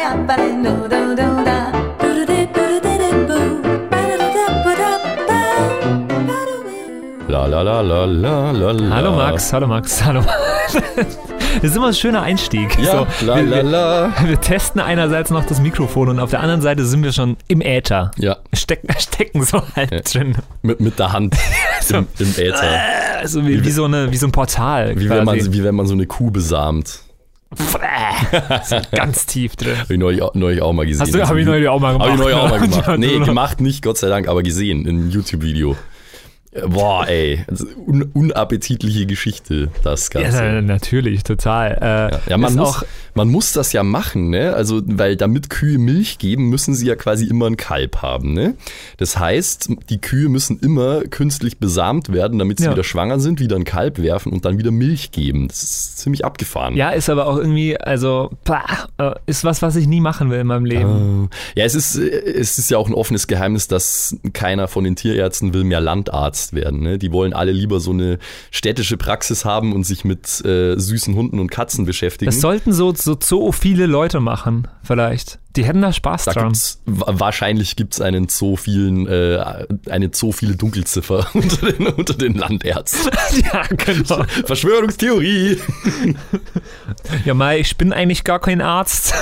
La la la la la la. Hallo Max, hallo. Das ist immer ein schöner Einstieg. Ja, so, la. Wir testen einerseits noch das Mikrofon und auf der anderen Seite sind wir schon im Äther. Ja. Stecken so halb drin. Mit der Hand im Äther. Also wie so ein Portal. Wie wenn man so eine Kuh besamt. So ganz tief drin. Habe ich neulich auch mal gesehen. Habe ich neulich auch mal gemacht. Nee, gemacht nicht, Gott sei Dank, aber gesehen in einem YouTube-Video. Boah, ey, unappetitliche Geschichte, das Ganze. Ja, natürlich, total. Man muss das ja machen, ne? Also, weil damit Kühe Milch geben, müssen sie ja quasi immer ein Kalb haben, ne? Das heißt, die Kühe müssen immer künstlich besamt werden, damit sie wieder schwanger sind, wieder ein Kalb werfen und dann wieder Milch geben. Das ist ziemlich abgefahren. Ja, ist aber auch irgendwie, ist was ich nie machen will in meinem Leben. Ja, es ist ja auch ein offenes Geheimnis, dass keiner von den Tierärzten will mehr Landarzt werden. Ne? Die wollen alle lieber so eine städtische Praxis haben und sich mit süßen Hunden und Katzen beschäftigen. Das sollten so viele Leute machen, vielleicht. Die hätten da Spaß dran. Wahrscheinlich gibt es eine zoophile Dunkelziffer unter den Landärzten. Ja, genau. Verschwörungstheorie. Ja, Mai, ich bin eigentlich gar kein Arzt.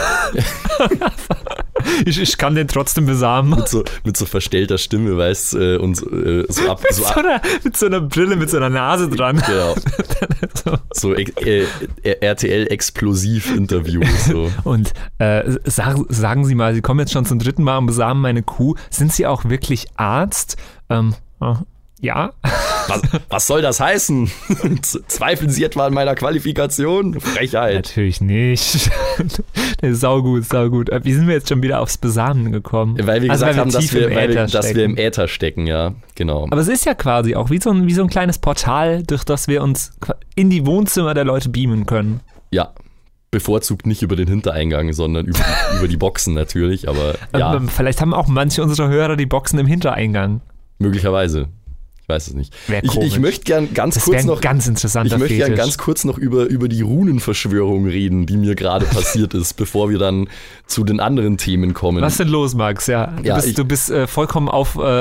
Ich kann den trotzdem besamen. Mit so verstellter Stimme, weißt du, und mit so einer Brille, mit so einer Nase dran. Genau. So RTL-Explosiv-Interview. So. Und sagen Sie mal, Sie kommen jetzt schon zum 3. Mal und besamen meine Kuh. Sind Sie auch wirklich Arzt? Ja. Was soll das heißen? Zweifeln Sie etwa an meiner Qualifikation? Frechheit. Natürlich nicht. Das ist saugut. Wie sind wir jetzt schon wieder aufs Besamen gekommen? Weil wir gesagt haben, dass wir im Äther stecken, ja, genau. Aber es ist ja quasi auch wie so ein kleines Portal, durch das wir uns in die Wohnzimmer der Leute beamen können. Ja. Bevorzugt nicht über den Hintereingang, sondern über die Boxen natürlich, aber ja. Vielleicht haben auch manche unserer Hörer die Boxen im Hintereingang. Möglicherweise. Ich weiß es nicht. Ich möchte gern ganz kurz noch über die Runenverschwörung reden, die mir gerade passiert ist, bevor wir dann zu den anderen Themen kommen. Was ist denn los, Max? Du bist vollkommen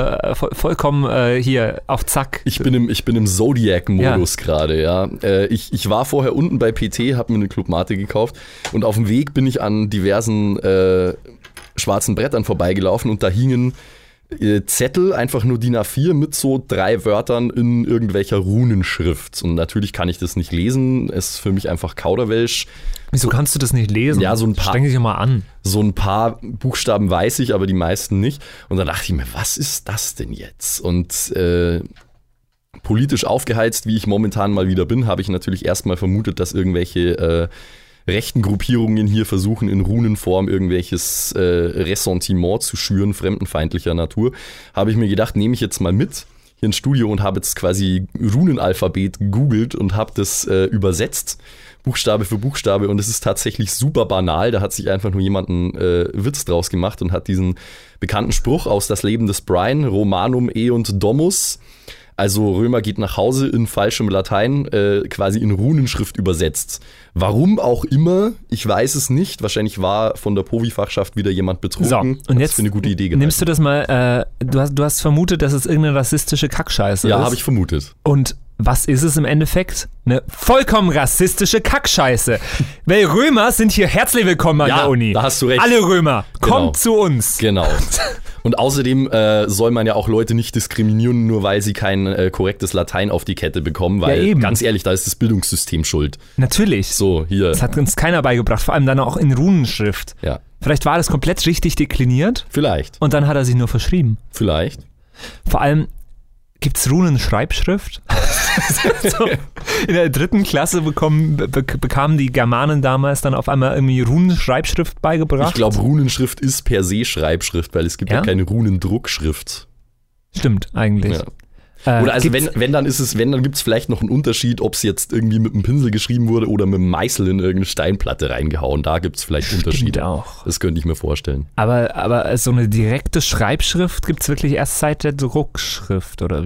hier auf Zack. Ich bin im Zodiac-Modus gerade, ja. Ich war vorher unten bei PT, habe mir eine Club Mate gekauft und auf dem Weg bin ich an diversen schwarzen Brettern vorbeigelaufen und da hingen Zettel, einfach nur DIN A4 mit so 3 Wörtern in irgendwelcher Runenschrift. Und natürlich kann ich das nicht lesen. Es ist für mich einfach Kauderwelsch. Wieso kannst du das nicht lesen? Ja, so ein paar. Streng dich mal an. So ein paar Buchstaben weiß ich, aber die meisten nicht. Und dann dachte ich mir, was ist das denn jetzt? Und politisch aufgeheizt, wie ich momentan mal wieder bin, habe ich natürlich erstmal vermutet, dass irgendwelche rechten Gruppierungen hier versuchen, in Runenform irgendwelches Ressentiment zu schüren, fremdenfeindlicher Natur, habe ich mir gedacht, nehme ich jetzt mal mit hier ins Studio und habe jetzt quasi Runenalphabet gegoogelt und habe das übersetzt, Buchstabe für Buchstabe, und es ist tatsächlich super banal. Da hat sich einfach nur jemand einen Witz draus gemacht und hat diesen bekannten Spruch aus Das Leben des Brian, Romanum eunt domus, also Römer geht nach Hause, in falschem Latein, quasi in Runenschrift übersetzt. Warum auch immer, ich weiß es nicht. Wahrscheinlich war von der Povi-Fachschaft wieder jemand betrunken. So, und jetzt für eine gute Idee gehalten. Nimmst du das mal, du hast vermutet, dass es irgendeine rassistische Kackscheiße ist. Ja, habe ich vermutet. Und was ist es im Endeffekt? Eine vollkommen rassistische Kackscheiße. Weil Römer sind hier herzlich willkommen an der Uni. Da hast du recht. Alle Römer, kommt zu uns. Genau. Und außerdem soll man ja auch Leute nicht diskriminieren, nur weil sie kein korrektes Latein auf die Kette bekommen, weil ganz ehrlich, da ist das Bildungssystem schuld. Natürlich. So, hier. Das hat uns keiner beigebracht, vor allem dann auch in Runenschrift. Ja. Vielleicht war das komplett richtig dekliniert. Vielleicht. Und dann hat er sich nur verschrieben. Vielleicht. Vor allem, gibt's Runenschreibschrift? So, in der 3. Klasse bekamen die Germanen damals dann auf einmal irgendwie Runenschreibschrift beigebracht. Ich glaube, Runenschrift ist per se Schreibschrift, weil es gibt ja keine Runendruckschrift. Stimmt, eigentlich. Ja. Oder also wenn dann gibt es vielleicht noch einen Unterschied, ob es jetzt irgendwie mit einem Pinsel geschrieben wurde oder mit einem Meißel in irgendeine Steinplatte reingehauen. Da gibt es vielleicht Unterschiede. Auch. Das könnte ich mir vorstellen. Aber so eine direkte Schreibschrift gibt es wirklich erst seit der Druckschrift, oder wie?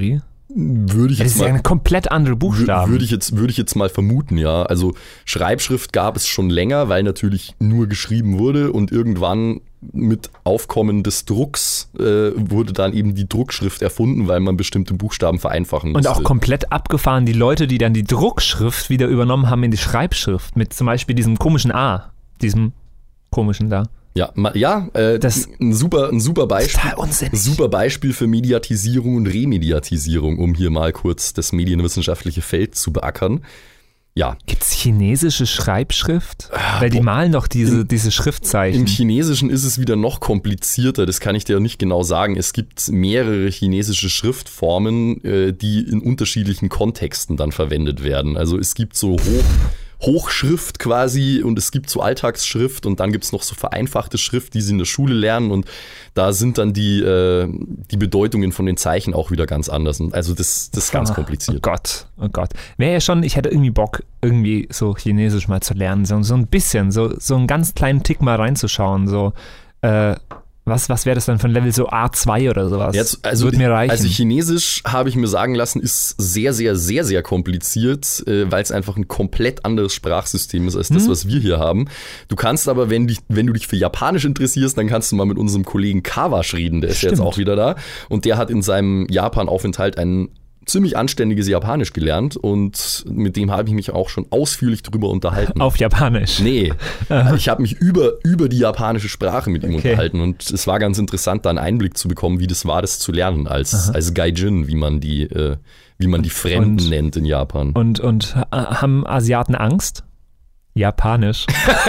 Würde ich Das jetzt ist ja mal, eine komplett andere Buchstaben. würde ich jetzt mal vermuten, ja. Also Schreibschrift gab es schon länger, weil natürlich nur geschrieben wurde und irgendwann mit Aufkommen des Drucks wurde dann eben die Druckschrift erfunden, weil man bestimmte Buchstaben vereinfachen Und musste. auch komplett abgefahren die Leute, die dann die Druckschrift wieder übernommen haben in die Schreibschrift. Mit zum Beispiel diesem komischen A. Diesem komischen da. Ja, Das- ein super Beispiel. Total unsinnig. Super Beispiel für Mediatisierung und Remediatisierung, um hier mal kurz das medienwissenschaftliche Feld zu beackern. Ja, Gibt es chinesische Schreibschrift? Weil die malen doch diese Schriftzeichen. im Chinesischen ist es wieder noch komplizierter, das kann ich dir nicht genau sagen. Es gibt mehrere chinesische Schriftformen, die in unterschiedlichen Kontexten dann verwendet werden. Also es gibt so Hochschrift quasi und es gibt so Alltagsschrift und dann gibt es noch so vereinfachte Schrift, die sie in der Schule lernen und da sind dann die Bedeutungen von den Zeichen auch wieder ganz anders. Und also das ist ganz kompliziert. Oh Gott. Wäre ja schon, ich hätte irgendwie Bock, irgendwie so Chinesisch mal zu lernen. So ein bisschen, so einen ganz kleinen Tick mal reinzuschauen. So, was wäre das dann für ein Level, so A2 oder sowas? Jetzt, also, Würde mir reichen. Also Chinesisch, habe ich mir sagen lassen, ist sehr, sehr, sehr, sehr kompliziert, weil es einfach ein komplett anderes Sprachsystem ist als das, was wir hier haben. Du kannst aber, wenn du dich für Japanisch interessierst, dann kannst du mal mit unserem Kollegen Kawash reden, der ist ja jetzt auch wieder da. Und der hat in seinem Japan-Aufenthalt einen ziemlich anständiges Japanisch gelernt und mit dem habe ich mich auch schon ausführlich drüber unterhalten. Auf Japanisch. Nee, ich habe mich über die japanische Sprache mit ihm unterhalten und es war ganz interessant, da einen Einblick zu bekommen, wie das war, das zu lernen als Gaijin, wie man die Fremden nennt in Japan. Und haben Asiaten Angst? Japanisch.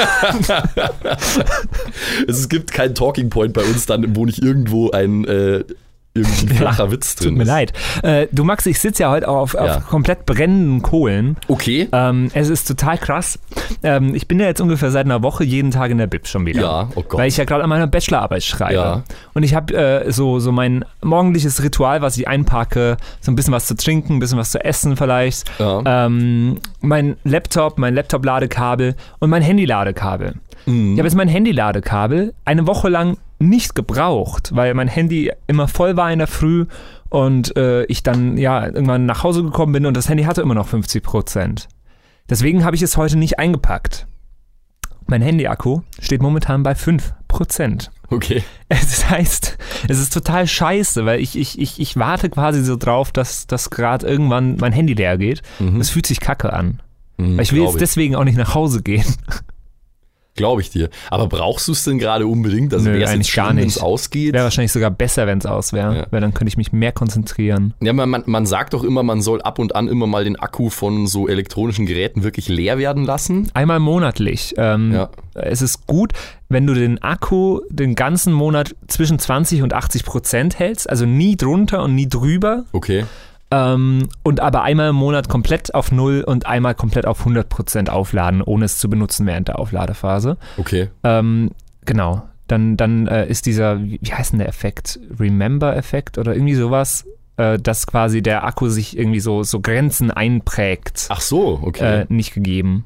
Es gibt keinen Talking Point bei uns dann, wo nicht irgendwo ein flacher Witz drin Tut mir ist. leid. Du Max, ich sitze ja heute auf komplett brennenden Kohlen. Okay. Es ist total krass. Ich bin ja jetzt ungefähr seit einer Woche jeden Tag in der Bib schon wieder. Ja, oh Gott. Weil ich ja gerade an meiner Bachelorarbeit schreibe. Ja. Und ich habe so mein morgendliches Ritual, was ich einpacke, so ein bisschen was zu trinken, ein bisschen was zu essen vielleicht. Ja. Mein Laptop-Ladekabel und mein Handy-Ladekabel. Mhm. Ich habe jetzt mein Handy-Ladekabel eine Woche lang nicht gebraucht, weil mein Handy immer voll war in der Früh und ich dann irgendwann nach Hause gekommen bin und das Handy hatte immer noch 50%. Deswegen habe ich es heute nicht eingepackt. Mein Handy-Akku steht momentan bei 5%. Okay. Das heißt, es ist total scheiße, weil ich warte quasi so drauf, dass gerade irgendwann mein Handy leer geht. Es fühlt sich kacke an. Weil ich will jetzt deswegen auch nicht nach Hause gehen. Glaube ich dir. Aber brauchst du es denn gerade unbedingt? Also Nö, wäre es eigentlich jetzt gar schlimm, wenn nicht. es ausgeht? Wäre wahrscheinlich sogar besser, wenn es aus wäre, Ja. weil dann könnte ich mich mehr konzentrieren. Ja, man sagt doch immer, man soll ab und an immer mal den Akku von so elektronischen Geräten wirklich leer werden lassen. Einmal monatlich. Es ist gut, wenn du den Akku den ganzen Monat zwischen 20 und 80% hältst, also nie drunter und nie drüber. Okay. Und aber einmal im Monat komplett auf 0 und einmal komplett auf 100% aufladen, ohne es zu benutzen während der Aufladephase. Okay. Genau. Dann ist dieser, wie heißt denn der Effekt? Remember-Effekt oder irgendwie sowas, dass quasi der Akku sich irgendwie so Grenzen einprägt, Ach so, okay. nicht gegeben.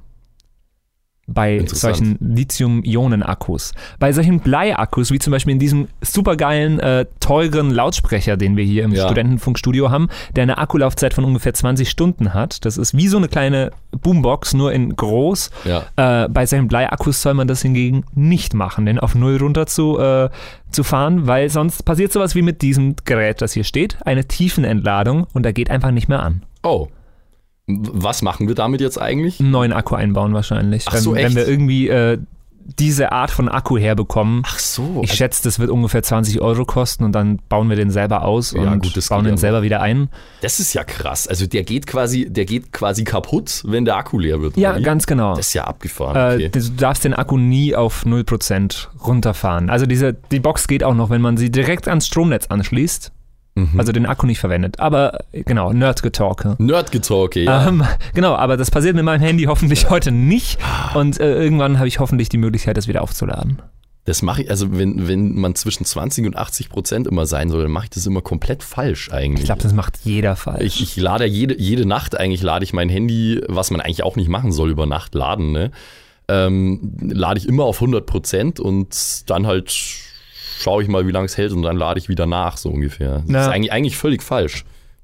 Bei Interessant. solchen Lithium-Ionen-Akkus. Bei solchen Blei-Akkus, wie zum Beispiel in diesem supergeilen, teuren Lautsprecher, den wir hier im Studentenfunkstudio haben, der eine Akkulaufzeit von ungefähr 20 Stunden hat. Das ist wie so eine kleine Boombox, nur in groß. Ja. Bei solchen Blei-Akkus soll man das hingegen nicht machen, den auf 0 runter zu fahren, weil sonst passiert sowas wie mit diesem Gerät, das hier steht, eine Tiefenentladung und der geht einfach nicht mehr an. Oh. Was machen wir damit jetzt eigentlich? Einen neuen Akku einbauen wahrscheinlich. Ach so, wenn wir echt? irgendwie diese Art von Akku herbekommen. Ach so. Ich schätze, das wird ungefähr 20 € kosten und dann bauen wir den selber aus Ja, und gut, das bauen geht den ja selber wieder ein. Das ist ja krass. Also der geht quasi kaputt, wenn der Akku leer wird. Ja, oder wie? ganz genau. Das ist ja abgefahren. Okay. Du darfst den Akku nie auf 0% runterfahren. Also die Box geht auch noch, wenn man sie direkt ans Stromnetz anschließt. Also den Akku nicht verwendet. Aber genau, Nerdgetalke. Nerdgetalke, ja. Genau, aber das passiert mit meinem Handy hoffentlich heute nicht. Und irgendwann habe ich hoffentlich die Möglichkeit, das wieder aufzuladen. Das mache ich, also wenn man zwischen 20 und 80% immer sein soll, dann mache ich das immer komplett falsch eigentlich. Ich glaube, das macht jeder falsch. Ich lade jede Nacht eigentlich, lade ich mein Handy, was man eigentlich auch nicht machen soll, über Nacht laden, ne? Lade ich immer auf 100% und dann halt schaue ich mal, wie lange es hält und dann lade ich wieder nach, so ungefähr. Das ist eigentlich völlig falsch.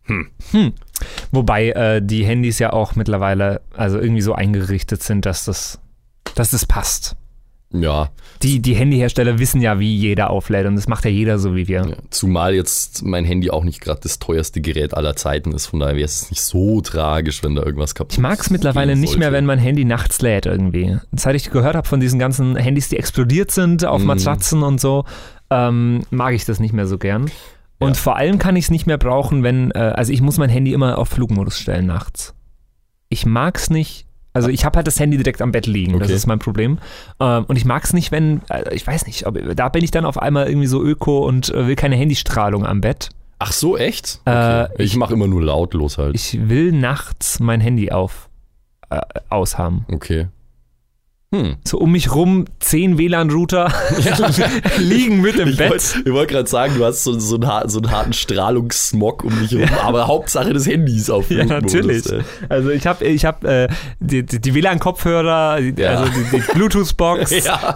Wobei die Handys ja auch mittlerweile also irgendwie so eingerichtet sind, dass das passt. Ja. Die Handyhersteller wissen ja, wie jeder auflädt und das macht ja jeder so wie wir. Ja, zumal jetzt mein Handy auch nicht gerade das teuerste Gerät aller Zeiten ist, von daher wäre es nicht so tragisch, wenn da irgendwas kaputt ist. Ich mag es mittlerweile nicht mehr, wenn mein Handy nachts lädt irgendwie. Seit ich gehört habe von diesen ganzen Handys, die explodiert sind auf Matratzen und so, mag ich das nicht mehr so gern. Und vor allem kann ich es nicht mehr brauchen, wenn, also ich muss mein Handy immer auf Flugmodus stellen nachts. Ich mag es nicht. Also ich habe halt das Handy direkt am Bett liegen, das ist mein Problem. Und ich mag es nicht, wenn, ich weiß nicht, da bin ich dann auf einmal irgendwie so öko und will keine Handystrahlung am Bett. Ach so, echt? Okay. Ich mache immer nur lautlos halt. Ich will nachts mein Handy aushaben. Okay. So um mich rum 10 WLAN-Router liegen mit im Bett. Ich wollte gerade sagen, du hast so einen harten Strahlungssmog um dich herum, aber Hauptsache des Handys auf Flugmodus. Ja, natürlich. Also ich hab die WLAN-Kopfhörer, also die Bluetooth-Box,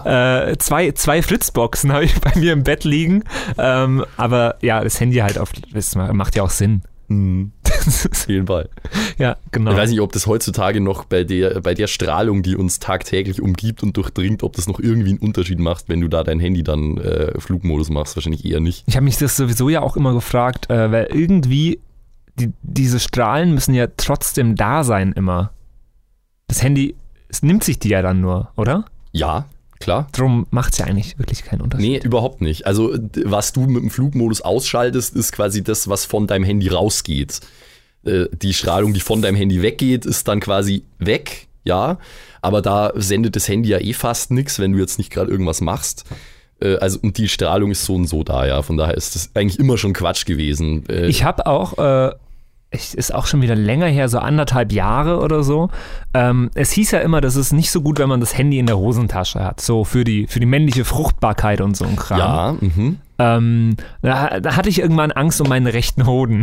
zwei Fritzboxen habe ich bei mir im Bett liegen. Aber ja, das Handy halt das macht ja auch Sinn. Auf jeden Fall. Ja, genau. Ich weiß nicht, ob das heutzutage noch bei der Strahlung, die uns tagtäglich umgibt und durchdringt, ob das noch irgendwie einen Unterschied macht, wenn du da dein Handy dann Flugmodus machst. Wahrscheinlich eher nicht. Ich habe mich das sowieso ja auch immer gefragt, weil irgendwie diese Strahlen müssen ja trotzdem da sein immer. Das Handy, es nimmt sich die ja dann nur, oder? Ja. Klar. Drum macht es ja eigentlich wirklich keinen Unterschied. Nee, überhaupt nicht. Also was du mit dem Flugmodus ausschaltest, ist quasi das, was von deinem Handy rausgeht. Die Strahlung, die von deinem Handy weggeht, ist dann quasi weg, ja. Aber da sendet das Handy ja fast nichts, wenn du jetzt nicht gerade irgendwas machst. Und die Strahlung ist so und so da, ja. Von daher ist das eigentlich immer schon Quatsch gewesen. Ich habe auch... ist auch schon wieder länger her, so 1,5 Jahre oder so. Es hieß ja immer, das ist nicht so gut, wenn man das Handy in der Hosentasche hat, so für die männliche Fruchtbarkeit und so ein Kram. Ja, da hatte ich irgendwann Angst um meinen rechten Hoden.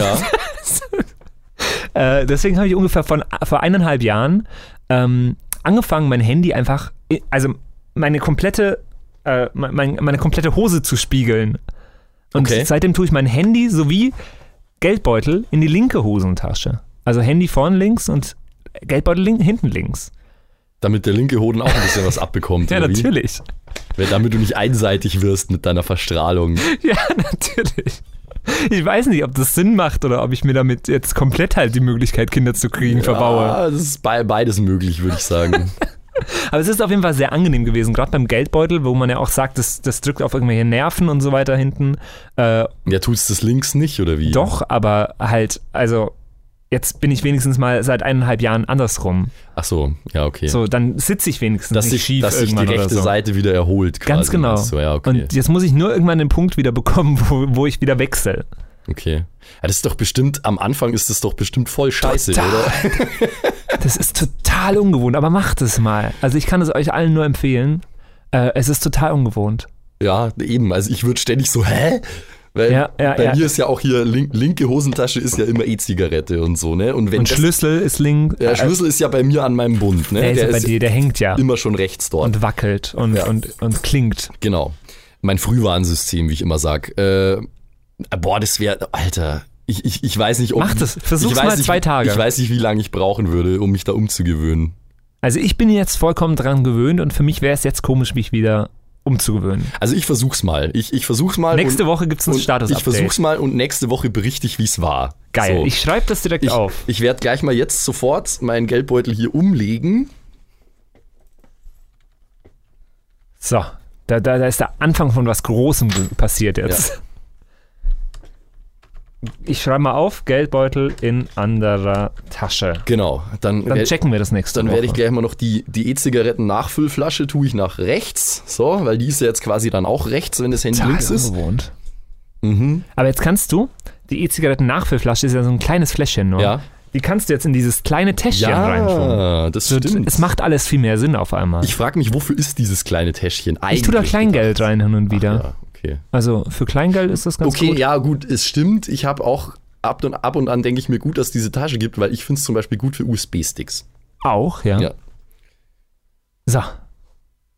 Ja. Deswegen habe ich ungefähr vor 1,5 Jahren angefangen, mein Handy einfach, also meine komplette Hose zu spiegeln. Und seitdem tue ich mein Handy sowie Geldbeutel in die linke Hosentasche. Also Handy vorne links und Geldbeutel hinten links. Damit der linke Hoden auch ein bisschen was abbekommt. Ja, natürlich. Damit du nicht einseitig wirst mit deiner Verstrahlung. Ja, natürlich. Ich weiß nicht, ob das Sinn macht oder ob ich mir damit jetzt komplett halt die Möglichkeit, Kinder zu kriegen, verbaue. Ja, das ist beides möglich, würde ich sagen. Aber es ist auf jeden Fall sehr angenehm gewesen, gerade beim Geldbeutel, wo man ja auch sagt, das drückt auf irgendwelche Nerven und so weiter hinten. Ja, tust du das links nicht, oder wie? Doch, aber halt, also jetzt bin ich wenigstens mal seit 1,5 Jahren andersrum. Ach so, ja, okay. So, dann sitze ich wenigstens nicht schief dass sich die rechte Seite wieder erholt. Quasi. Ganz genau. So, ja, okay. Und jetzt muss ich nur irgendwann den Punkt wieder bekommen, wo ich wieder wechsle. Okay. Ja, das ist doch bestimmt, am Anfang ist das doch bestimmt voll scheiße, oder? Das ist total ungewohnt, aber macht es mal. Also ich kann es euch allen nur empfehlen. Es ist total ungewohnt. Ja, eben. Also ich würde ständig so, hä? Weil bei mir ist ja auch hier, linke Hosentasche ist ja immer E-Zigarette und so, ne? Und Schlüssel ist links. Der Schlüssel ist ja bei mir an meinem Bund, ne? Der ist bei dir, der hängt ja. Immer schon rechts dort. Und wackelt und klingt. Genau. Mein Frühwarnsystem, wie ich immer sag. Das wäre, Alter, ich weiß nicht, ob... Mach das, versuch's mal 2 Tage. Ich weiß nicht, wie lange ich brauchen würde, um mich da umzugewöhnen. Also ich bin jetzt vollkommen dran gewöhnt und für mich wäre es jetzt komisch, mich wieder umzugewöhnen. Also ich versuch's mal. Ich versuch's mal. Nächste Woche gibt's ein Status-Update. Ich versuch's mal und nächste Woche berichte ich, wie es war. Geil, so. Ich schreibe das direkt auf. Ich werde gleich mal jetzt sofort meinen Geldbeutel hier umlegen. So, da ist der Anfang von was Großem passiert jetzt. Ja. Ich schreibe mal auf, Geldbeutel in anderer Tasche. Genau. Dann checken wir das nächste Woche. Dann werde ich gleich mal noch die E-Zigaretten-Nachfüllflasche tue ich nach rechts. So, weil die ist ja jetzt quasi dann auch rechts, wenn das Handy links ist. Ungewohnt. Aber jetzt kannst du, die E-Zigaretten-Nachfüllflasche ist ja so ein kleines Fläschchen nur. Ja. Die kannst du jetzt in dieses kleine Täschchen reintun. Ja, das stimmt. Es macht alles viel mehr Sinn auf einmal. Ich frage mich, wofür ist dieses kleine Täschchen eigentlich? Ich tue da Kleingeld rein hin und wieder. Ach, ja. Okay. Also für Kleingeld ist das ganz gut. Okay, ja gut, es stimmt. Ich habe auch ab und an denke ich mir gut, dass es diese Tasche gibt, weil ich finde es zum Beispiel gut für USB-Sticks. Auch, ja. Ja. So.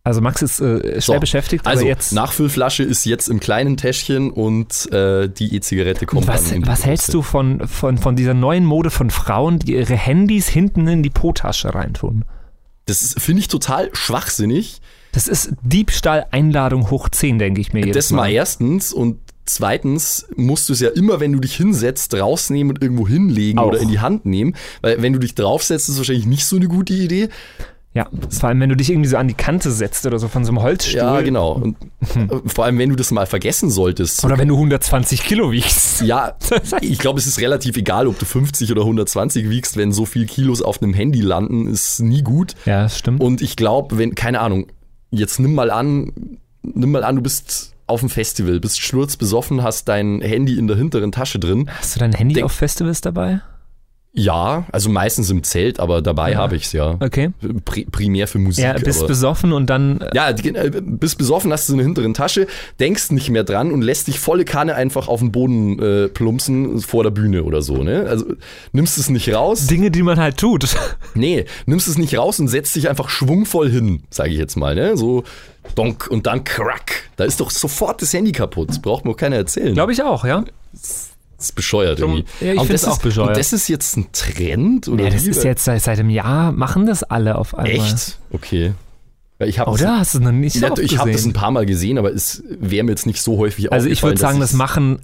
Also Max ist schwer beschäftigt, also aber jetzt... Nachfüllflasche ist jetzt im kleinen Täschchen und die E-Zigarette kommt dann in die Was hältst du von dieser neuen Mode von Frauen, die ihre Handys hinten in die Po-Tasche reintun? Das finde ich total schwachsinnig. Das ist Diebstahl-Einladung hoch 10, denke ich mir jedes Das mal erstens und zweitens musst du es ja immer, wenn du dich hinsetzt, rausnehmen und irgendwo hinlegen Auch. oder in die Hand nehmen, weil wenn du dich draufsetzt, ist es wahrscheinlich nicht so eine gute Idee. Ja, vor allem, wenn du dich irgendwie so an die Kante setzt oder so von so einem Holzstuhl. Ja, genau. Und vor allem, wenn du das mal vergessen solltest. Oder wenn du 120 Kilo wiegst. Ja, ich glaube, es ist relativ egal, ob du 50 oder 120 wiegst, wenn so viel Kilos auf einem Handy landen, ist nie gut. Ja, das stimmt. Und ich glaube, wenn, keine Ahnung, jetzt nimm mal an, du bist auf dem Festival, bist sturzbesoffen, hast dein Handy in der hinteren Tasche drin. Hast du dein Handy auf Festivals dabei? Ja, also meistens im Zelt, aber dabei habe ich es ja. Okay. Primär für Musik. Ja, bist aber besoffen und dann... ja, bist besoffen, hast du in der hinteren Tasche, denkst nicht mehr dran und lässt dich volle Kanne einfach auf den Boden plumpsen vor der Bühne oder so, ne? Also nimmst es nicht raus. Dinge, die man halt tut. Nee, nimmst es nicht raus und setzt dich einfach schwungvoll hin, sage ich jetzt mal, ne? So donk und dann crack. Da ist doch sofort das Handy kaputt. Das braucht mir auch keiner erzählen. Glaube ich auch, ja. Das ist bescheuert irgendwie. Ja, ich finde es auch bescheuert. Und das ist jetzt ein Trend? Oder Ja, das ist jetzt seit einem Jahr, machen das alle auf einmal. echt? Okay. Ja, ich Oder? Hast du es noch nicht so oft Ich habe das gesehen? ein paar Mal gesehen, aber es wäre mir jetzt nicht so häufig Also ich würde aufgefallen, sagen, dass das machen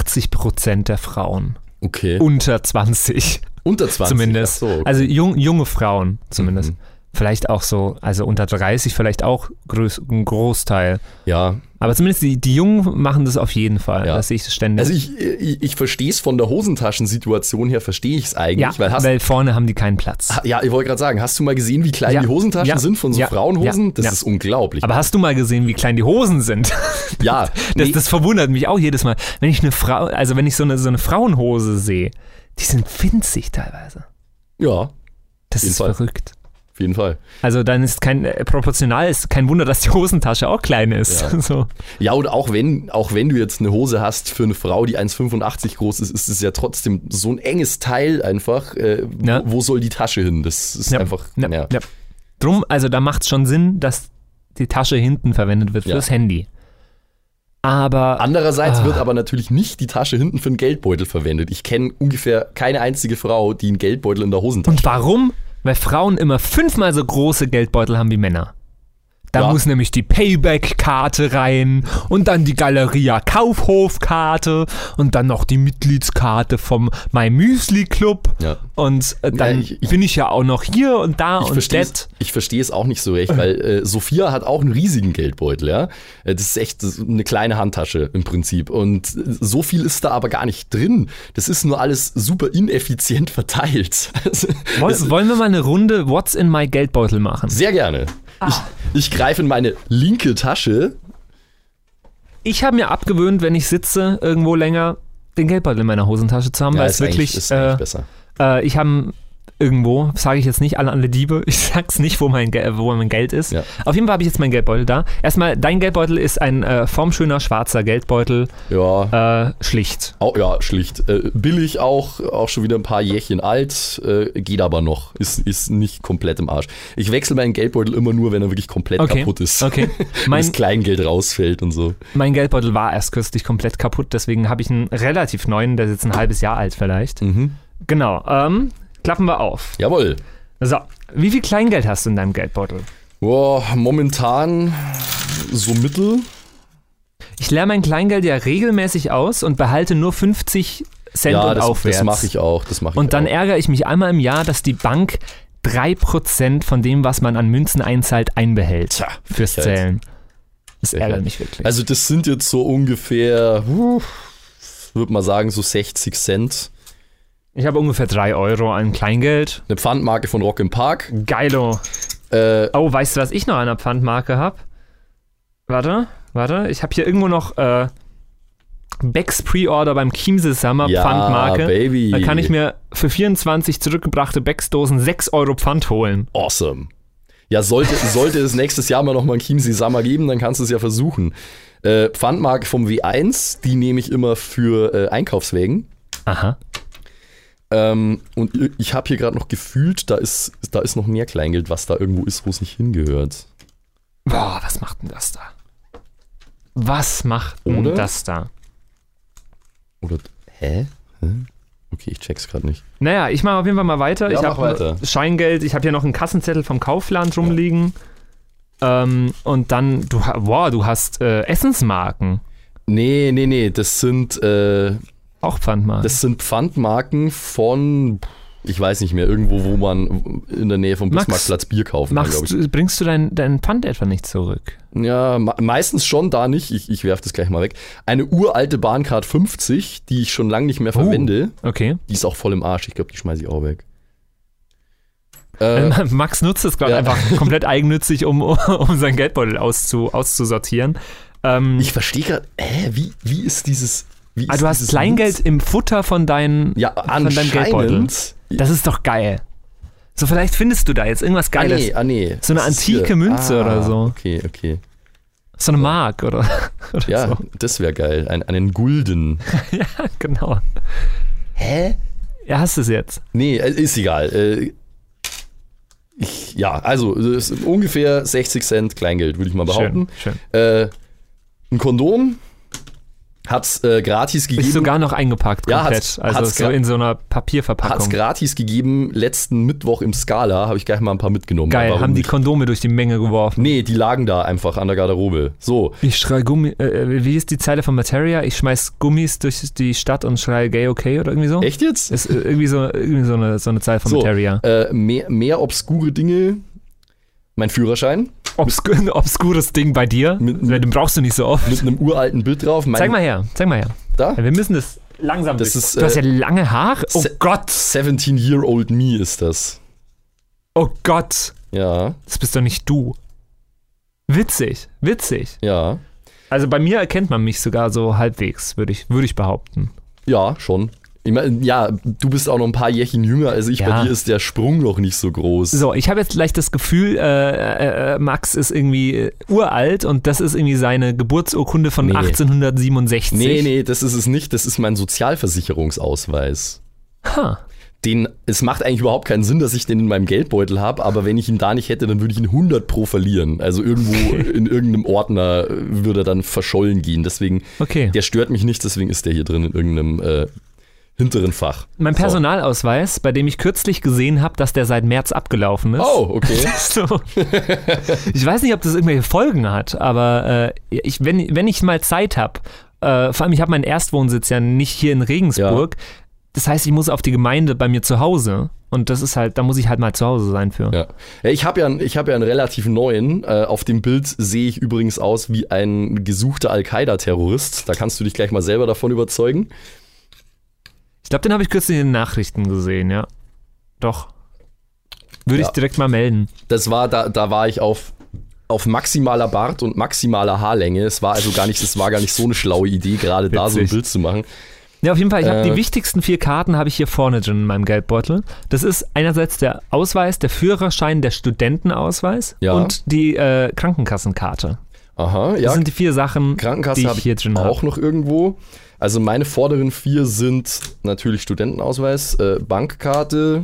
80% der Frauen. Okay. Unter 20 Unter 20? zumindest. Ach so, okay. Also junge Frauen zumindest. Vielleicht auch so, also unter 30 vielleicht auch ein Großteil. Ja, Aber zumindest die Jungen machen das auf jeden Fall. Ja. Das sehe ich ständig. also ich verstehe es von der Hosentaschensituation her, verstehe ich es eigentlich. ja, weil vorne haben die keinen Platz. Ja, ich wollte gerade sagen, hast du mal gesehen, wie klein Ja. die Hosentaschen Ja. sind von so Ja. Frauenhosen? Ja. Das Ja. ist unglaublich. Aber hast du mal gesehen, wie klein die Hosen sind? ja, Das verwundert mich auch jedes Mal. Wenn ich wenn ich so eine Frauenhose sehe, die sind winzig teilweise. ja, Das jeden ist Fall. verrückt. auf jeden Fall. Also dann ist proportional ist kein Wunder, dass die Hosentasche auch klein ist. Ja. So. Ja, und auch wenn du jetzt eine Hose hast für eine Frau, die 1,85 groß ist, ist es ja trotzdem so ein enges Teil einfach. Ja. Wo soll die Tasche hin? Das ist einfach. Ja. Ja. Drum, also da macht es schon Sinn, dass die Tasche hinten verwendet wird fürs Handy. Aber Andererseits wird aber natürlich nicht die Tasche hinten für einen Geldbeutel verwendet. Ich kenne ungefähr keine einzige Frau, die einen Geldbeutel in der Hosentasche und warum? Weil Frauen immer 5-mal so große Geldbeutel haben wie Männer. Da Ja. muss nämlich die Payback-Karte rein und dann die Galeria Kaufhof-Karte und dann noch die Mitgliedskarte vom My Müsli Club. Ja. Und dann Ja, bin ich ja auch noch hier und da und das. Ich verstehe es auch nicht so recht, weil Sophia hat auch einen riesigen Geldbeutel, ja. Das ist echt eine kleine Handtasche im Prinzip. Und so viel ist da aber gar nicht drin. Das ist nur alles super ineffizient verteilt. Wollen wir mal eine Runde What's in my Geldbeutel machen? Sehr gerne. Ich greife in meine linke Tasche. Ich habe mir abgewöhnt, wenn ich sitze irgendwo länger, den Geldbeutel in meiner Hosentasche zu haben, weil es wirklich ist eigentlich besser. ich habe irgendwo, sage ich jetzt nicht, alle Diebe, ich sag's nicht, wo mein Geld ist. Ja. Auf jeden Fall habe ich jetzt meinen Geldbeutel da. Erstmal, dein Geldbeutel ist ein formschöner schwarzer Geldbeutel, Ja, schlicht. ja, schlicht. Billig auch schon wieder ein paar Jährchen alt, geht aber noch. Ist nicht komplett im Arsch. Ich wechsle meinen Geldbeutel immer nur, wenn er wirklich komplett kaputt ist. Okay. Wenn das Kleingeld rausfällt und so. Mein Geldbeutel war erst kürzlich komplett kaputt, deswegen habe ich einen relativ neuen, der ist jetzt ein halbes Jahr alt vielleicht. Genau, klappen wir auf. Jawohl. So, wie viel Kleingeld hast du in deinem Geldbeutel? Boah, momentan so mittel. Ich leere mein Kleingeld ja regelmäßig aus und behalte nur 50 Cent Ja, und aufwärts. das mache ich auch. Und dann ärgere ich mich einmal im Jahr, dass die Bank 3% von dem, was man an Münzen einzahlt, einbehält. Tja, fürs Frechheit. Zählen. Das ärgert mich wirklich. Also das sind jetzt so ungefähr, würde man sagen, so 60 Cent. Ich habe ungefähr 3 Euro an Kleingeld. Eine Pfandmarke von Rock im Park. Geilo. Oh, weißt du, was ich noch an einer Pfandmarke habe? Warte. Ich habe hier irgendwo noch Becks Pre-Order beim Chiemsee Summer Ja, Pfandmarke. Baby. Da kann ich mir für 24 zurückgebrachte Becks-Dosen 6 Euro Pfand holen. Awesome. Ja, sollte es nächstes Jahr mal nochmal ein Chiemsee Summer geben, dann kannst du es ja versuchen. Pfandmarke vom W1, die nehme ich immer für Einkaufswägen. Aha. Und ich habe hier gerade noch gefühlt, da ist noch mehr Kleingeld, was da irgendwo ist, wo es nicht hingehört. Boah, was macht denn das da? Was macht denn Oder? das da? Oder, hä? Okay, ich check's gerade nicht. Naja, ich mache auf jeden Fall mal weiter. Ja, ich mach habe weiter. Scheingeld, ich habe hier noch einen Kassenzettel vom Kaufland rumliegen. Und dann, du hast Essensmarken. Nee, das sind Auch Pfandmarken. Pfandmarken von, ich weiß nicht mehr, irgendwo, wo man in der Nähe vom Max, Bismarckplatz Bier kaufen kann, glaube ich. Bringst du dein Pfand etwa nicht zurück? Ja, meistens schon, da nicht. Ich werfe das gleich mal weg. Eine uralte Bahncard 50, die ich schon lange nicht mehr verwende. Okay. Die ist auch voll im Arsch. Ich glaube, die schmeiße ich auch weg. Max nutzt es gerade einfach komplett eigennützig, um seinen Geldbeutel auszusortieren. Ich verstehe gerade, wie ist dieses... Du hast Kleingeld im Futter von deinem Geldbeutel. Das ist doch geil. So, vielleicht findest du da jetzt irgendwas Geiles. Nee. So eine antike Münze oder so. Okay. So eine Mark oder ja, so. Das wäre geil. Einen Gulden. Ja, genau. Hä? Ja, hast du es jetzt? Nee, ist egal. Also das ist ungefähr 60 Cent Kleingeld, würde ich mal behaupten. Schön. Ein Kondom hat's gratis gegeben. Ist sogar noch eingepackt komplett. Hat's so in so einer Papierverpackung. Hat's gratis gegeben, letzten Mittwoch im Scala, habe ich gleich mal ein paar mitgenommen. Geil, haben die Kondome durch die Menge geworfen. Nee, die lagen da einfach an der Garderobe. So. Ich schrei Gummi, wie ist die Zeile von Materia? Ich schmeiß Gummis durch die Stadt und schreie gay okay oder irgendwie so? Echt jetzt? Ist irgendwie so eine Zeile von Materia. Mehr obskure Dinge. Mein Führerschein. Obskures Ding bei dir. Den brauchst du nicht so oft. Mit einem uralten Bild drauf. Zeig mal her. Da? Ja, wir müssen das langsam das durch. ist, Du hast ja lange Haare. Oh Gott. 17-year-old me ist das. Oh Gott. Ja. Das bist doch nicht du. Witzig. Ja. Also bei mir erkennt man mich sogar so halbwegs, würde ich behaupten. Ja, schon. Ich meine, ja, du bist auch noch ein paar Jährchen jünger als ich. Ja. Bei dir ist der Sprung noch nicht so groß. So, ich habe jetzt leicht das Gefühl, Max ist irgendwie uralt und das ist irgendwie seine Geburtsurkunde von 1867. Nee, das ist es nicht. Das ist mein Sozialversicherungsausweis. Es macht eigentlich überhaupt keinen Sinn, dass ich den in meinem Geldbeutel habe, aber wenn ich ihn da nicht hätte, dann würde ich ihn 100 pro verlieren. Also irgendwo in irgendeinem Ordner würde er dann verschollen gehen. Deswegen, der stört mich nicht, deswegen ist der hier drin in irgendeinem hinteren Fach. Mein Personalausweis, bei dem ich kürzlich gesehen habe, dass der seit März abgelaufen ist. Oh, okay. So. Ich weiß nicht, ob das irgendwelche Folgen hat, aber wenn ich mal Zeit habe, vor allem ich habe meinen Erstwohnsitz ja nicht hier in Regensburg, das heißt, ich muss auf die Gemeinde bei mir zu Hause und das ist halt, da muss ich halt mal zu Hause sein für. Ja, ich habe ja einen relativ neuen. Auf dem Bild sehe ich übrigens aus wie ein gesuchter Al-Qaida-Terrorist. Da kannst du dich gleich mal selber davon überzeugen. Ich glaube, den habe ich kürzlich in den Nachrichten gesehen, ja. Doch. Würde ich direkt mal melden. Das war, da war ich auf maximaler Bart und maximaler Haarlänge. Das war gar nicht so eine schlaue Idee, gerade da so ein Bild zu machen. Ja, auf jeden Fall, ich habe die wichtigsten 4 Karten habe ich hier vorne drin in meinem Geldbeutel. Das ist einerseits der Ausweis, der Führerschein, der Studentenausweis und die Krankenkassenkarte. Aha, ja. Das sind die 4 Sachen, Krankenkasse die ich hier drin habe. Auch noch irgendwo. Also meine vorderen 4 sind natürlich Studentenausweis, Bankkarte.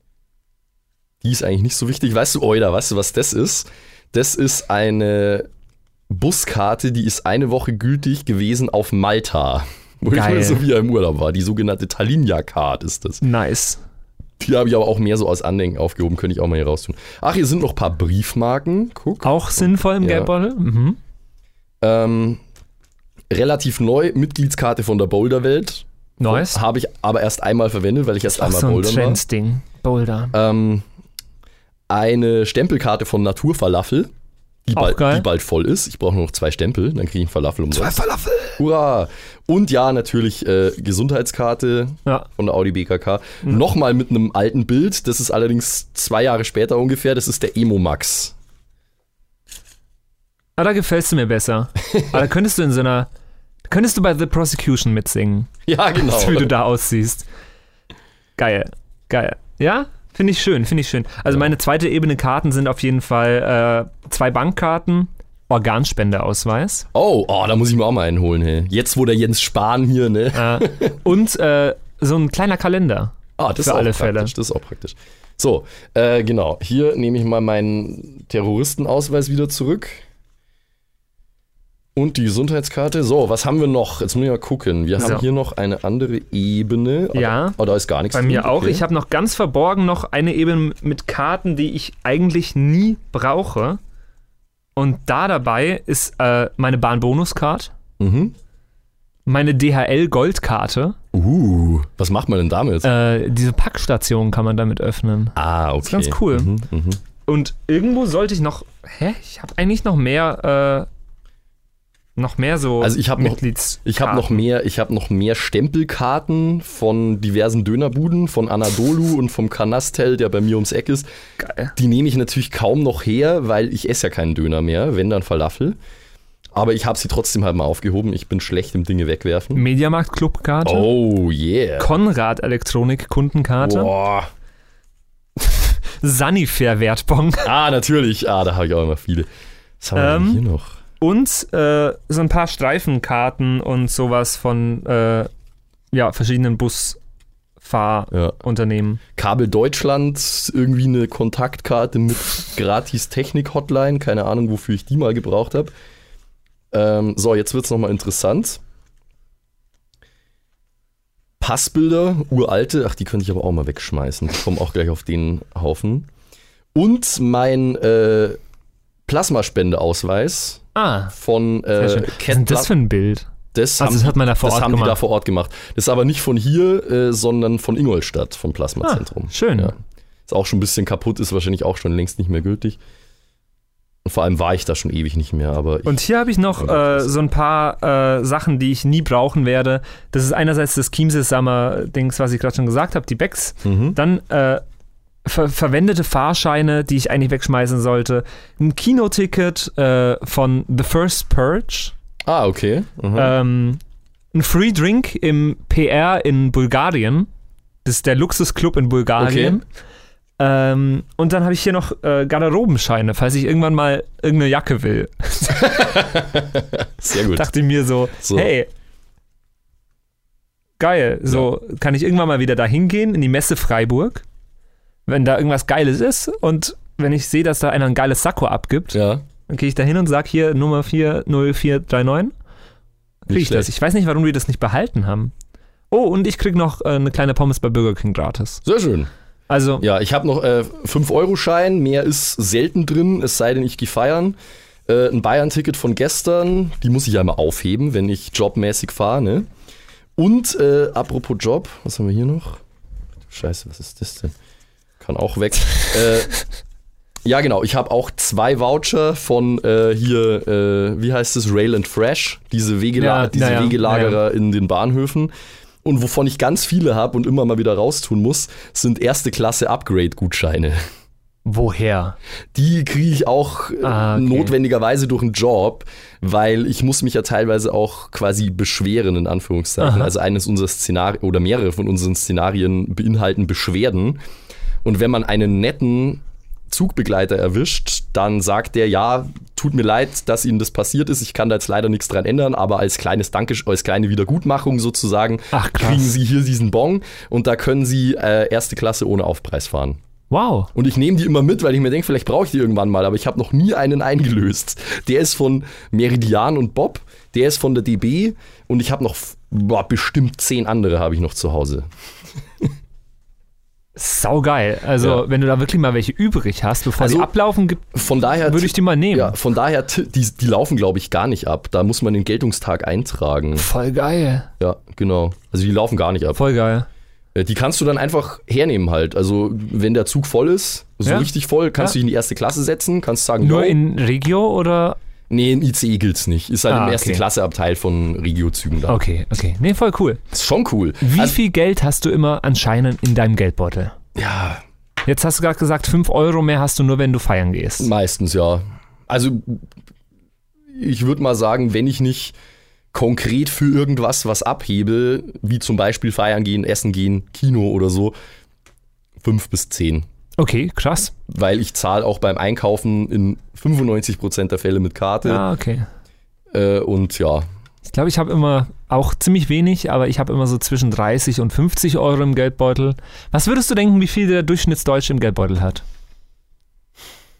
Die ist eigentlich nicht so wichtig. Weißt du, was das ist? Das ist eine Buskarte, die ist eine Woche gültig gewesen auf Malta. Wo ich mal so wie im Urlaub war. Die sogenannte Talinja-Card ist das. Nice. Die habe ich aber auch mehr so als Andenken aufgehoben, könnte ich auch mal hier raustun. Ach, hier sind noch ein paar Briefmarken. Guck. Auch sinnvoll im Geldbeutel. Mhm. Relativ neu, Mitgliedskarte von der Boulderwelt. Nice. Habe ich aber erst einmal verwendet, weil ich erst einmal bouldern war. So ein Trendsding, Boulder. Eine Stempelkarte von Naturfalafel, die bald voll ist. Ich brauche nur noch 2 Stempel, dann kriege ich einen Falafel umsonst. 2 Falafel! Hurra! Und ja, natürlich Gesundheitskarte von der Audi BKK. Nochmal mit einem alten Bild, das ist allerdings 2 Jahre später ungefähr, das ist der Emo Max. Ah, da gefällst du mir besser. Aber da könntest du bei The Prosecution mitsingen. Ja, genau. Wie du da aussiehst. Geil. Ja, finde ich schön. Also meine zweite Ebene Karten sind auf jeden Fall 2 Bankkarten, Organspendeausweis. Oh, da muss ich mir auch mal einen holen, hey. Jetzt, wo der Jens Spahn hier, ne? Und so ein kleiner Kalender. Das für ist alle auch Fälle. Das ist auch praktisch. So, genau. Hier nehme ich mal meinen Terroristenausweis wieder zurück. Und die Gesundheitskarte. So, was haben wir noch? Jetzt muss ich mal gucken. Wir haben hier noch eine andere Ebene. Ja. Oh, da ist gar nichts bei drin. mir auch. Okay. Ich habe noch ganz verborgen noch eine Ebene mit Karten, die ich eigentlich nie brauche. Und da dabei ist meine Bahn-Bonus-Card, meine DHL-Goldkarte. Was macht man denn damit? Diese Packstation kann man damit öffnen. Ah, okay. Das ist ganz cool. Und irgendwo sollte ich noch, ich habe eigentlich noch mehr so also ich habe noch mehr Stempelkarten von diversen Dönerbuden, von Anadolu und vom Kanastel, der bei mir ums Eck ist. Geil. Die nehme ich natürlich kaum noch her, weil ich esse ja keinen Döner mehr, wenn dann Falafel. Aber ich habe sie trotzdem halt mal aufgehoben. Ich bin schlecht im Dinge wegwerfen. Mediamarkt Clubkarte. Oh yeah. Konrad Elektronik Kundenkarte. Boah. Sanifair Wertbon. Ah, natürlich. Da habe ich auch immer viele. Was haben wir denn hier noch? Und so ein paar Streifenkarten und sowas von verschiedenen Busfahrunternehmen. Kabel Deutschland, irgendwie eine Kontaktkarte mit gratis Technik-Hotline. Keine Ahnung, wofür ich die mal gebraucht habe. So, jetzt wird es nochmal interessant. Passbilder, uralte, die könnte ich aber auch mal wegschmeißen. Ich komme auch gleich auf den Haufen. Und mein Plasmaspendeausweis von Was ist denn das für ein Bild? Das hat man da vor Ort haben gemacht. die da vor Ort gemacht. Das ist aber nicht von hier, sondern von Ingolstadt, vom Plasmazentrum. Schön. Ja. Ist auch schon ein bisschen kaputt, ist wahrscheinlich auch schon längst nicht mehr gültig. Und vor allem war ich da schon ewig nicht mehr. Und hier habe ich noch so ein paar Sachen, die ich nie brauchen werde. Das ist einerseits das Chiemsee Summer-Dings, was ich gerade schon gesagt habe, die Bags. Dann verwendete Fahrscheine, die ich eigentlich wegschmeißen sollte. Ein Kinoticket von The First Purge. Ah, okay. Ein Free Drink im PR in Bulgarien. Das ist der Luxusclub in Bulgarien. Okay. Und dann habe ich hier noch Garderobenscheine, falls ich irgendwann mal irgendeine Jacke will. Sehr gut. Dachte ich mir so, hey, geil, kann ich irgendwann mal wieder da hingehen, in die Messe Freiburg, wenn da irgendwas Geiles ist und wenn ich sehe, dass da einer ein geiles Sakko abgibt, dann gehe ich da hin und sage hier Nummer 40439, kriege ich das. Ich weiß nicht, warum die das nicht behalten haben. Oh, und ich kriege noch eine kleine Pommes bei Burger King gratis. Sehr schön. Also, ja, ich habe noch 5-Euro-Schein, mehr ist selten drin, es sei denn, ich gehe feiern. Ein Bayern-Ticket von gestern, die muss ich ja immer aufheben, wenn ich jobmäßig fahre. Ne? Und apropos Job, was haben wir hier noch? Scheiße, was ist das denn? Kann auch weg. Ja, genau, ich habe auch 2 Voucher von wie heißt es, Rail and Fresh, diese Wegelagerer in den Bahnhöfen. Und wovon ich ganz viele habe und immer mal wieder raustun muss, sind erste Klasse Upgrade-Gutscheine. Woher? Die kriege ich auch notwendigerweise durch einen Job, weil ich muss mich ja teilweise auch quasi beschweren, in Anführungszeichen. Also eines unserer Szenarien oder mehrere von unseren Szenarien beinhalten Beschwerden. Und wenn man einen netten Zugbegleiter erwischt, dann sagt der, ja, tut mir leid, dass Ihnen das passiert ist, ich kann da jetzt leider nichts dran ändern, aber als kleines Dankeschön, als kleine Wiedergutmachung sozusagen, kriegen Sie hier diesen Bon und da können Sie erste Klasse ohne Aufpreis fahren. Wow. Und ich nehme die immer mit, weil ich mir denke, vielleicht brauche ich die irgendwann mal, aber ich habe noch nie einen eingelöst. Der ist von Meridian und Bob, der ist von der DB und ich habe noch bestimmt 10 andere habe ich noch zu Hause. Saugeil. Also, wenn du da wirklich mal welche übrig hast, bevor die ablaufen, von daher würde ich die mal nehmen. Ja, von daher, die laufen, glaube ich, gar nicht ab. Da muss man den Geltungstag eintragen. Voll geil. Ja, genau. Also, die laufen gar nicht ab. Voll geil. Die kannst du dann einfach hernehmen halt. Also, wenn der Zug voll ist, so richtig voll, kannst du dich in die erste Klasse setzen, kannst sagen, nur in Regio oder? Nee, in ICE gilt's nicht. Ist halt im ersten Klasse-Abteil von Regio-Zügen da. Okay. Nee, voll cool. Ist schon cool. Wie viel Geld hast du immer an Scheinen in deinem Geldbeutel? Ja. Jetzt hast du gerade gesagt, 5 Euro mehr hast du nur, wenn du feiern gehst. Meistens, ja. Also, ich würde mal sagen, wenn ich nicht konkret für irgendwas was abhebe, wie zum Beispiel feiern gehen, essen gehen, Kino oder so, 5 bis 10. Okay, krass. Weil ich zahle auch beim Einkaufen in 95% der Fälle mit Karte. Ah, okay. Und ja. Ich glaube, ich habe immer auch ziemlich wenig, aber ich habe immer so zwischen 30 und 50 Euro im Geldbeutel. Was würdest du denken, wie viel der Durchschnittsdeutsche im Geldbeutel hat?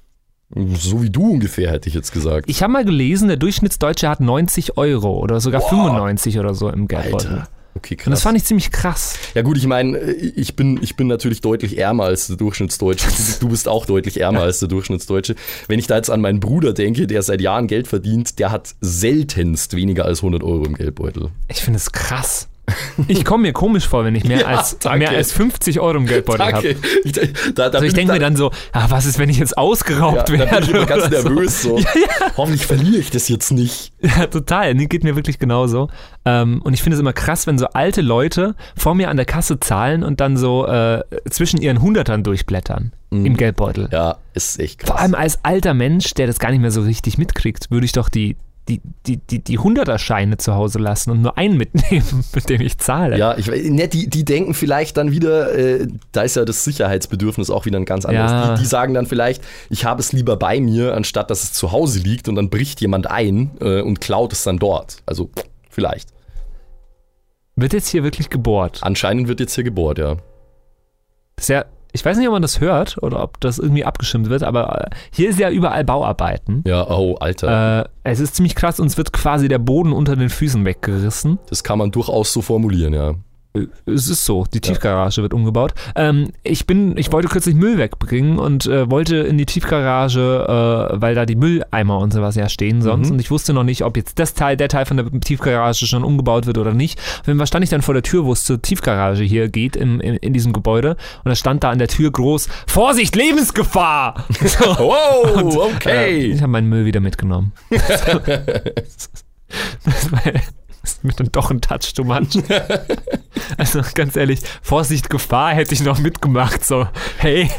So wie du ungefähr, hätte ich jetzt gesagt. Ich habe mal gelesen, der Durchschnittsdeutsche hat 90 Euro oder sogar 95 oder so im Geldbeutel. Alter. Okay, krass. Und das fand ich ziemlich krass. Ja gut, ich meine, ich bin natürlich deutlich ärmer als der Durchschnittsdeutsche. Du bist auch deutlich ärmer als der Durchschnittsdeutsche. Wenn ich da jetzt an meinen Bruder denke, der seit Jahren Geld verdient, der hat seltenst weniger als 100 Euro im Geldbeutel. Ich finde es krass. Ich komme mir komisch vor, wenn ich mehr als 50 Euro im Geldbeutel habe. Ich denke mir dann so, was ist, wenn ich jetzt ausgeraubt werde? Da bin ich immer ganz nervös. So. Hoffentlich verliere ich das jetzt nicht. Ja, total. Nee, geht mir wirklich genauso. Und ich finde es immer krass, wenn so alte Leute vor mir an der Kasse zahlen und dann so zwischen ihren Hundertern durchblättern im Geldbeutel. Ja, ist echt krass. Vor allem als alter Mensch, der das gar nicht mehr so richtig mitkriegt, würde ich doch die 100er-Scheine zu Hause lassen und nur einen mitnehmen, mit dem ich zahle. Ja, die denken vielleicht dann wieder, da ist ja das Sicherheitsbedürfnis auch wieder ein ganz anderes. Ja. Die sagen dann vielleicht, ich habe es lieber bei mir, anstatt dass es zu Hause liegt und dann bricht jemand ein und klaut es dann dort. Also vielleicht. Wird jetzt hier wirklich gebohrt? Anscheinend wird jetzt hier gebohrt, ja. Das ist ja, ich weiß nicht, ob man das hört oder ob das irgendwie abgeschirmt wird, aber hier ist ja überall Bauarbeiten. Ja, oh, Alter. Es ist ziemlich krass, uns wird quasi der Boden unter den Füßen weggerissen. Das kann man durchaus so formulieren, ja. Es ist so, die Tiefgarage wird umgebaut. Ich wollte kürzlich Müll wegbringen und wollte in die Tiefgarage, weil da die Mülleimer und sowas ja stehen sonst. Und ich wusste noch nicht, ob jetzt der Teil von der Tiefgarage schon umgebaut wird oder nicht. Auf jeden Fall stand ich dann vor der Tür, wo es zur Tiefgarage hier geht, in diesem Gebäude. Und da stand da an der Tür groß, Vorsicht, Lebensgefahr! So. Wow, okay. Ich habe meinen Müll wieder mitgenommen. Das ist mir dann doch ein Touch too much. Also ganz ehrlich, Vorsicht, Gefahr hätte ich noch mitgemacht. So, hey,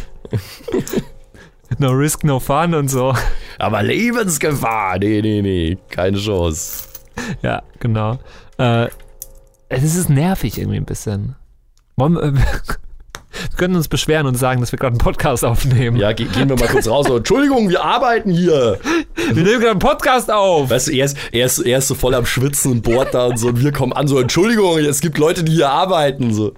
no risk, no fun und so. Aber Lebensgefahr, nee, keine Chance. Ja, genau. Es ist nervig irgendwie ein bisschen. Wir können uns beschweren und sagen, dass wir gerade einen Podcast aufnehmen. Ja, gehen wir mal kurz raus. Entschuldigung, wir arbeiten hier. Wir nehmen gerade einen Podcast auf. Weißt du, er ist so voll am Schwitzen und bohrt da und so. Und wir kommen an so, Entschuldigung, es gibt Leute, die hier arbeiten. So.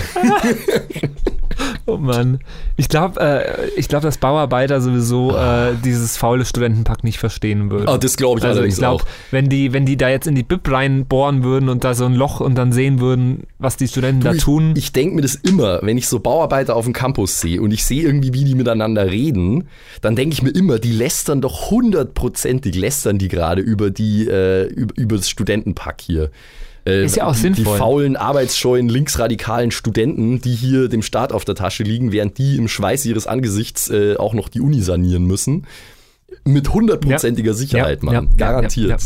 Oh Mann. Ich glaube, dass Bauarbeiter sowieso dieses faule Studentenpack nicht verstehen würden. Oh, das glaube ich also allerdings ich glaube, auch. wenn die da jetzt in die Bib reinbohren würden und da so ein Loch und dann sehen würden, was die Studenten da tun. Ich denke mir das immer, wenn ich so Bauarbeiter auf dem Campus sehe und ich sehe irgendwie, wie die miteinander reden, dann denke ich mir immer, die lästern doch 100%ig gerade über das Studentenpack hier. Ist ja auch sinnvoll. Die faulen, arbeitsscheuen, linksradikalen Studenten, die hier dem Staat auf der Tasche liegen, während die im Schweiß ihres Angesichts auch noch die Uni sanieren müssen. Mit 100%iger Sicherheit, Mann. Garantiert.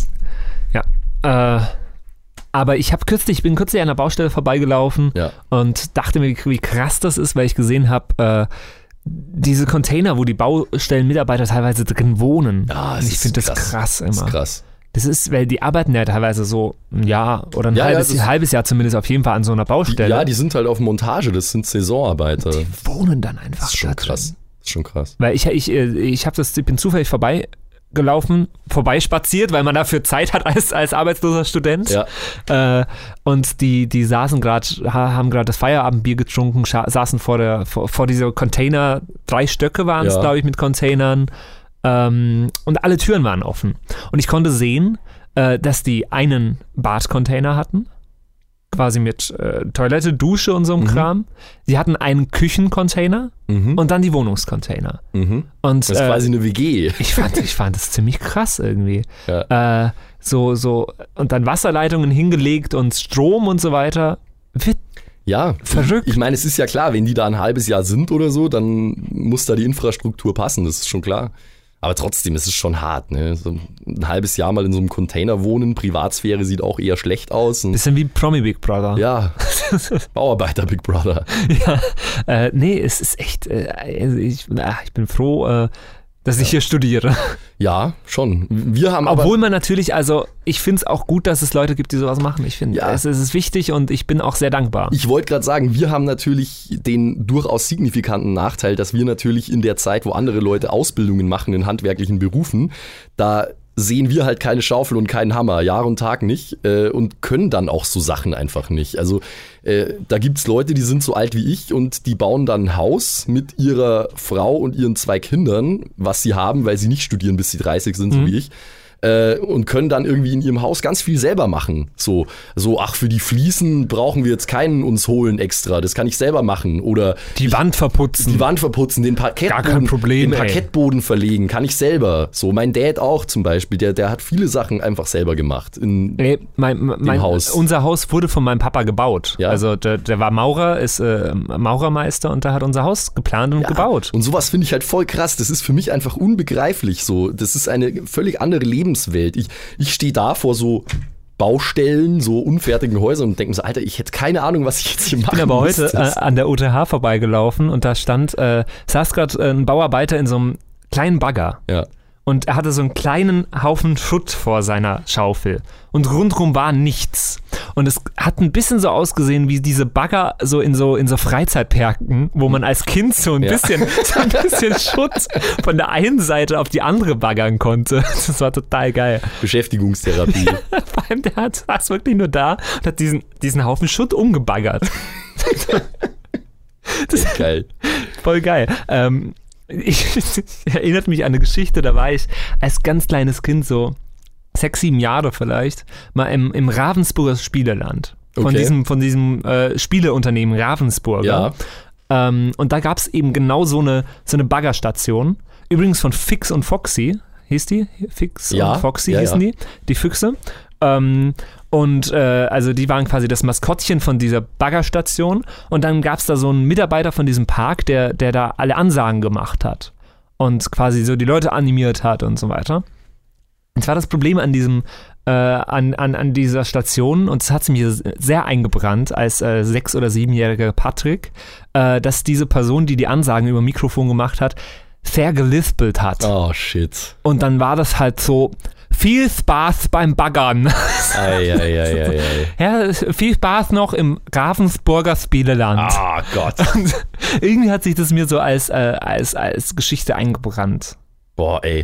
Ja. Aber ich bin kürzlich an der Baustelle vorbeigelaufen und dachte mir, wie krass das ist, weil ich gesehen habe, diese Container, wo die Baustellenmitarbeiter teilweise drin wohnen. Ja, und ich finde das krass immer. Das ist krass. Das ist, weil die arbeiten ja teilweise so ein Jahr oder ein halbes Jahr zumindest auf jeden Fall an so einer Baustelle. Die sind halt auf Montage, das sind Saisonarbeiter. Die wohnen dann einfach. Das ist schon krass. Das ist schon krass. Weil ich bin zufällig vorbeispaziert, weil man dafür Zeit hat als arbeitsloser Student. Ja. Und die haben gerade das Feierabendbier getrunken, saßen vor dieser Container, 3 Stöcke waren es, glaube ich, mit Containern. Und alle Türen waren offen. Und ich konnte sehen, dass die einen Badcontainer hatten, quasi mit Toilette, Dusche und so einem Kram. Sie hatten einen Küchencontainer und dann die Wohnungscontainer. Und, das ist quasi eine WG. Ich fand das ziemlich krass irgendwie. Ja. Und dann Wasserleitungen hingelegt und Strom und so weiter. Ja, verrückt. Ich meine, es ist ja klar, wenn die da ein halbes Jahr sind oder so, dann muss da die Infrastruktur passen, das ist schon klar. Aber trotzdem, es ist schon hart, ne? So ein halbes Jahr mal in so einem Container wohnen, Privatsphäre sieht auch eher schlecht aus. Bisschen wie Promi Big Brother. Ja, Bauarbeiter Big Brother. Ja, nee, es ist echt, ich bin froh, dass ich hier studiere. Ja, schon. Obwohl man natürlich, also ich finde es auch gut, dass es Leute gibt, die sowas machen. Ich finde, es ist wichtig und ich bin auch sehr dankbar. Ich wollte gerade sagen, wir haben natürlich den durchaus signifikanten Nachteil, dass wir natürlich in der Zeit, wo andere Leute Ausbildungen machen in handwerklichen Berufen, da sehen wir halt keine Schaufel und keinen Hammer, Jahr und Tag nicht und können dann auch so Sachen einfach nicht. Also da gibt's Leute, die sind so alt wie ich und die bauen dann ein Haus mit ihrer Frau und ihren 2 Kindern, was sie haben, weil sie nicht studieren, bis sie 30 sind, so wie ich. Und können dann irgendwie in ihrem Haus ganz viel selber machen. So, ach, für die Fliesen brauchen wir jetzt keinen uns holen extra, das kann ich selber machen. Oder die Wand verputzen. Den Gar kein Problem, Parkettboden verlegen, kann ich selber. So, mein Dad auch zum Beispiel, der hat viele Sachen einfach selber gemacht im Haus. Unser Haus wurde von meinem Papa gebaut. Ja. Also der war Maurer, ist Maurermeister und der hat unser Haus geplant und gebaut. Und sowas finde ich halt voll krass. Das ist für mich einfach unbegreiflich so. Das ist eine völlig andere Lebenswelt. Ich stehe da vor so Baustellen, so unfertigen Häusern und denke mir so, Alter, ich hätte keine Ahnung, was ich jetzt hier mache. Ich bin aber heute an der UTH vorbeigelaufen und da saß gerade ein Bauarbeiter in so einem kleinen Bagger. Ja. Und er hatte so einen kleinen Haufen Schutt vor seiner Schaufel. Und rundherum war nichts. Und es hat ein bisschen so ausgesehen wie diese Bagger so in so Freizeitparken, wo man als Kind so ein bisschen Schutt von der einen Seite auf die andere baggern konnte. Das war total geil. Beschäftigungstherapie. Vor allem, der saß wirklich nur da und hat diesen Haufen Schutt umgebaggert. Das ist geil. Voll geil. Ich erinnert mich an eine Geschichte, da war ich als ganz kleines Kind, so 6, 7 Jahre vielleicht, mal im Ravensburger Spieleland. Von diesem Spieleunternehmen Ravensburger. Ja. Und da gab es eben genau so eine Baggerstation. Übrigens von Fix und Foxy, hieß die? Fix und Foxy hießen die Füchse. Also die waren quasi das Maskottchen von dieser Baggerstation und dann gab es da so einen Mitarbeiter von diesem Park, der da alle Ansagen gemacht hat und quasi so die Leute animiert hat und so weiter. Und zwar das Problem an dieser Station, und es hat sich mir sehr eingebrannt als 6- oder 7-jähriger Patrick, dass diese Person, die Ansagen über Mikrofon gemacht hat, vergelispelt hat. Oh shit. Und dann war das halt so: viel Spaß beim Baggern. Ja, viel Spaß noch im Ravensburger Spieleland. Ah, Gott. Und irgendwie hat sich das mir so als Geschichte eingebrannt. Boah, ey.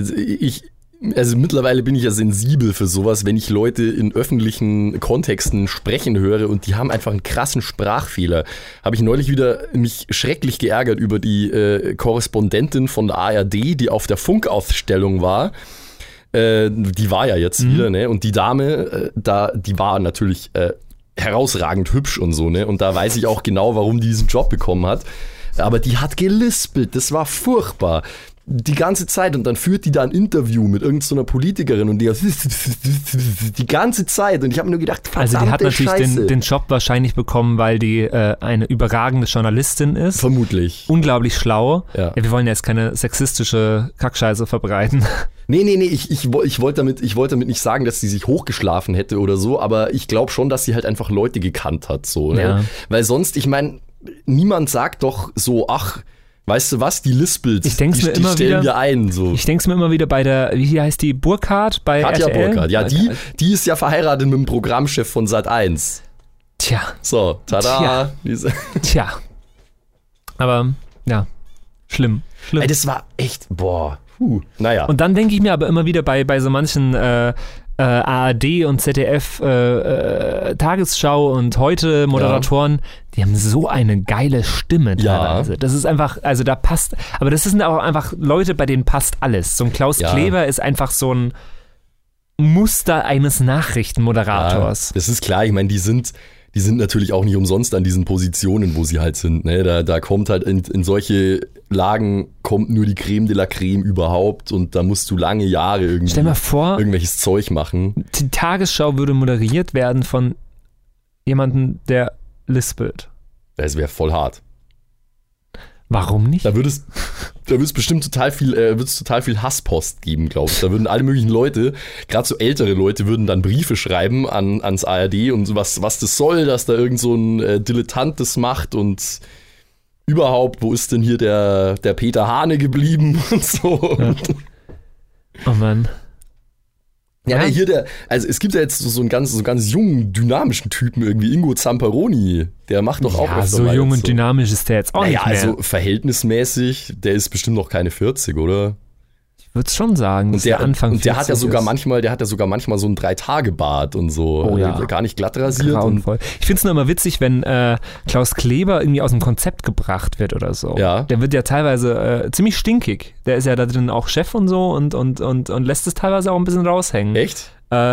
Also mittlerweile bin ich ja sensibel für sowas, wenn ich Leute in öffentlichen Kontexten sprechen höre und die haben einfach einen krassen Sprachfehler. Habe ich neulich wieder mich schrecklich geärgert über die Korrespondentin von der ARD, die auf der Funkausstellung war. Die war ja jetzt wieder, ne? Und die Dame, die war natürlich herausragend hübsch und so, ne? Und da weiß ich auch genau, warum die diesen Job bekommen hat. Aber die hat gelispelt, das war furchtbar. Die ganze Zeit, und dann führt die da ein Interview mit irgendeiner Politikerin und die ganze Zeit, und ich habe mir nur gedacht, also die hat natürlich den Job wahrscheinlich bekommen, weil die eine überragende Journalistin ist. Vermutlich. Unglaublich schlau. Ja. Wir wollen jetzt keine sexistische Kackscheiße verbreiten. Nee, ich wollte damit nicht sagen, dass sie sich hochgeschlafen hätte oder so, aber ich glaube schon, dass sie halt einfach Leute gekannt hat, so, ne? Ja. Weil sonst, ich meine, niemand sagt doch so, ach, weißt du was, die lispelt, die stellen wir ein. So. Ich denke es mir immer wieder bei der, wie heißt die, Burkhardt bei Katja RTL? Burkhardt, ja, die ist ja verheiratet mit dem Programmchef von Sat.1. Tja. So, tada. Tja. Aber, ja, schlimm. Ey, das war echt, naja. Und dann denke ich mir aber immer wieder bei so manchen ARD und ZDF Tagesschau und heute Moderatoren, die haben so eine geile Stimme teilweise. Das ist einfach, also da passt, aber das sind auch einfach Leute, bei denen passt alles. So ein Klaus Kleber ist einfach so ein Muster eines Nachrichtenmoderators. Ja, das ist klar, ich meine, die sind natürlich auch nicht umsonst an diesen Positionen, wo sie halt sind. Ne? Da kommt halt in solche Lagen kommt nur die Creme de la Creme überhaupt und da musst du lange Jahre irgendwie Stell mal vor, irgendwelches Zeug machen. Die Tagesschau würde moderiert werden von jemandem, der lispelt. Das wäre voll hart. Warum nicht? Da würde es bestimmt total viel Hasspost geben, glaube ich. Da würden alle möglichen Leute, gerade so ältere Leute, würden dann Briefe schreiben ans ARD und so was das soll, dass da irgend so ein Dilettant das macht und überhaupt, wo ist denn hier der Peter Hane geblieben und so. Ja. Oh Mann. Ja, hier also es gibt ja jetzt so einen ganz jungen, dynamischen Typen irgendwie, Ingo Zamperoni, der macht doch auch öfter so mal jung jetzt und dynamisch ist der jetzt auch nicht mehr. Also verhältnismäßig, der ist bestimmt noch keine 40, oder? Ich würde es schon sagen. Und der hat ja sogar manchmal so ein 3-Tage-Bart und so. Oh ja. Gar nicht glatt rasiert. Grauenvoll. Ich finde es nur immer witzig, wenn Klaus Kleber irgendwie aus dem Konzept gebracht wird oder so. Ja. Der wird ja teilweise ziemlich stinkig. Der ist ja da drin auch Chef und so und lässt es teilweise auch ein bisschen raushängen. Echt?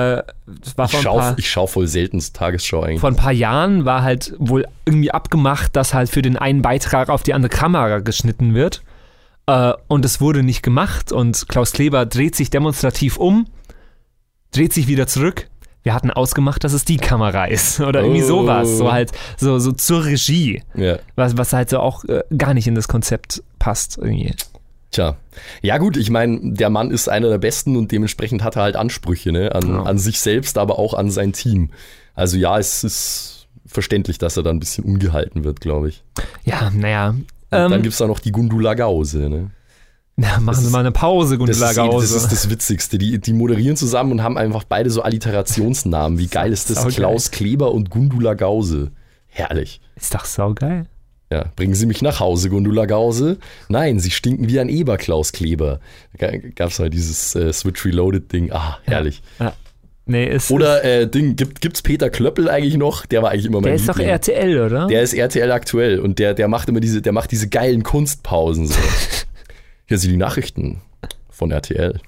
Ich schaue voll selten Tagesschau eigentlich. Vor ein paar Jahren war halt wohl irgendwie abgemacht, dass halt für den einen Beitrag auf die andere Kamera geschnitten wird. Und es wurde nicht gemacht und Klaus Kleber dreht sich demonstrativ um, dreht sich wieder zurück. Wir hatten ausgemacht, dass es die Kamera ist oder irgendwie sowas, so halt so zur Regie, was halt so auch gar nicht in das Konzept passt irgendwie. Tja, ja gut, ich meine, der Mann ist einer der Besten und dementsprechend hat er halt Ansprüche, ne? An sich selbst, aber auch an sein Team. Also ja, es ist verständlich, dass er da ein bisschen ungehalten wird, glaube ich. Ja, naja. Dann gibt es da noch die Gundula Gause, ne? Ja, machen Sie mal eine Pause, Gundula Gause. Das ist das Witzigste. Die moderieren zusammen und haben einfach beide so Alliterationsnamen. Wie geil ist das? Klaus Kleber und Gundula Gause. Herrlich. Ist doch saugeil. Ja, bringen Sie mich nach Hause, Gundula Gause. Nein, Sie stinken wie ein Eber, Klaus Kleber. Gab es halt dieses Switch Reloaded Ding. Ah, herrlich. Ja. Nee, oder gibt's Peter Klöppel eigentlich noch? Der war eigentlich immer mein Liebling. Der ist doch RTL, oder? Der ist RTL aktuell und der macht immer diese geilen Kunstpausen so. Hier sind die Nachrichten von RTL.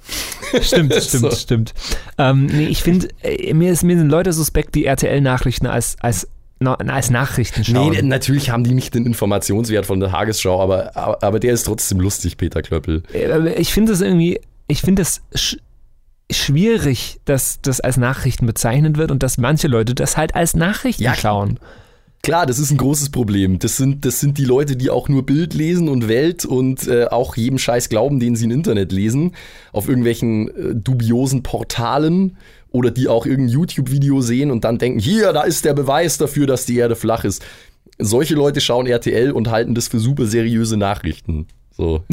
Stimmt. Nee, ich finde, mir sind Leute suspekt, die RTL-Nachrichten als Nachrichten schauen. Nee, natürlich haben die nicht den Informationswert von der Tagesschau, aber der ist trotzdem lustig, Peter Klöppel. Ich finde es schwierig, dass das als Nachrichten bezeichnet wird und dass manche Leute das halt als Nachrichten schauen. Klar, das ist ein großes Problem. Das sind die Leute, die auch nur Bild lesen und Welt und auch jedem Scheiß glauben, den sie im Internet lesen, auf irgendwelchen dubiosen Portalen oder die auch irgendein YouTube-Video sehen und dann denken, hier, da ist der Beweis dafür, dass die Erde flach ist. Solche Leute schauen RTL und halten das für super seriöse Nachrichten. So.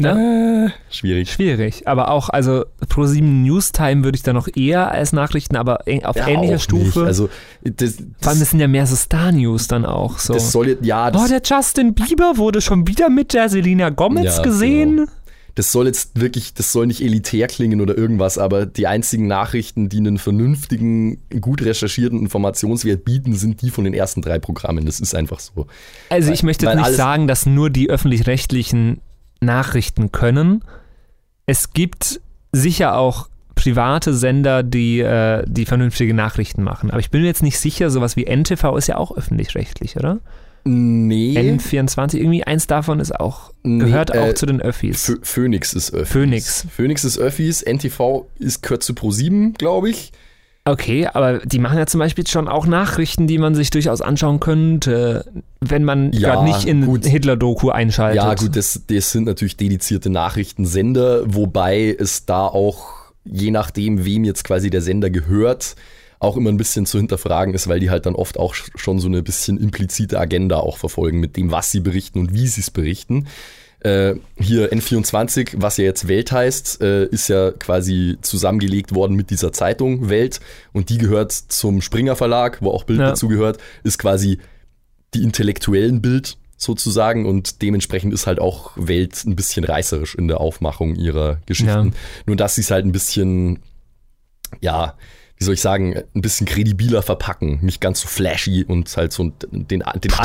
Schwierig. Aber auch, also Pro7 Newstime würde ich da noch eher als Nachrichten, aber auf ähnlicher Stufe. Also, vor allem, das sind ja mehr so Star-News dann auch. So. Das soll jetzt, der Justin Bieber wurde schon wieder mit der Selena Gomez gesehen. Genau. Das soll nicht elitär klingen oder irgendwas, aber die einzigen Nachrichten, die einen vernünftigen, gut recherchierten Informationswert bieten, sind die von den ersten 3 Programmen. Das ist einfach so. Also ich möchte jetzt nicht sagen, dass nur die öffentlich-rechtlichen Nachrichten können. Es gibt sicher auch private Sender, die vernünftige Nachrichten machen. Aber ich bin mir jetzt nicht sicher, sowas wie NTV ist ja auch öffentlich-rechtlich, oder? Nee. N24, irgendwie eins davon ist auch, gehört auch zu den Öffis. Phoenix ist Öffis. Phoenix ist Öffis, NTV gehört zu Pro7, glaube ich. Okay, aber die machen ja zum Beispiel schon auch Nachrichten, die man sich durchaus anschauen könnte, wenn man gerade nicht in Hitler-Doku einschaltet. Ja gut, das sind natürlich dedizierte Nachrichtensender, wobei es da auch, je nachdem, wem jetzt quasi der Sender gehört, auch immer ein bisschen zu hinterfragen ist, weil die halt dann oft auch schon so eine bisschen implizite Agenda auch verfolgen mit dem, was sie berichten und wie sie es berichten. Hier N24, was ja jetzt Welt heißt, ist ja quasi zusammengelegt worden mit dieser Zeitung Welt und die gehört zum Springer Verlag, wo auch Bild dazu gehört, ist quasi die intellektuellen Bild sozusagen und dementsprechend ist halt auch Welt ein bisschen reißerisch in der Aufmachung ihrer Geschichten. Ja. Nur dass sie es halt ein bisschen, ja, wie soll ich sagen, ein bisschen kredibiler verpacken, nicht ganz so flashy und halt so den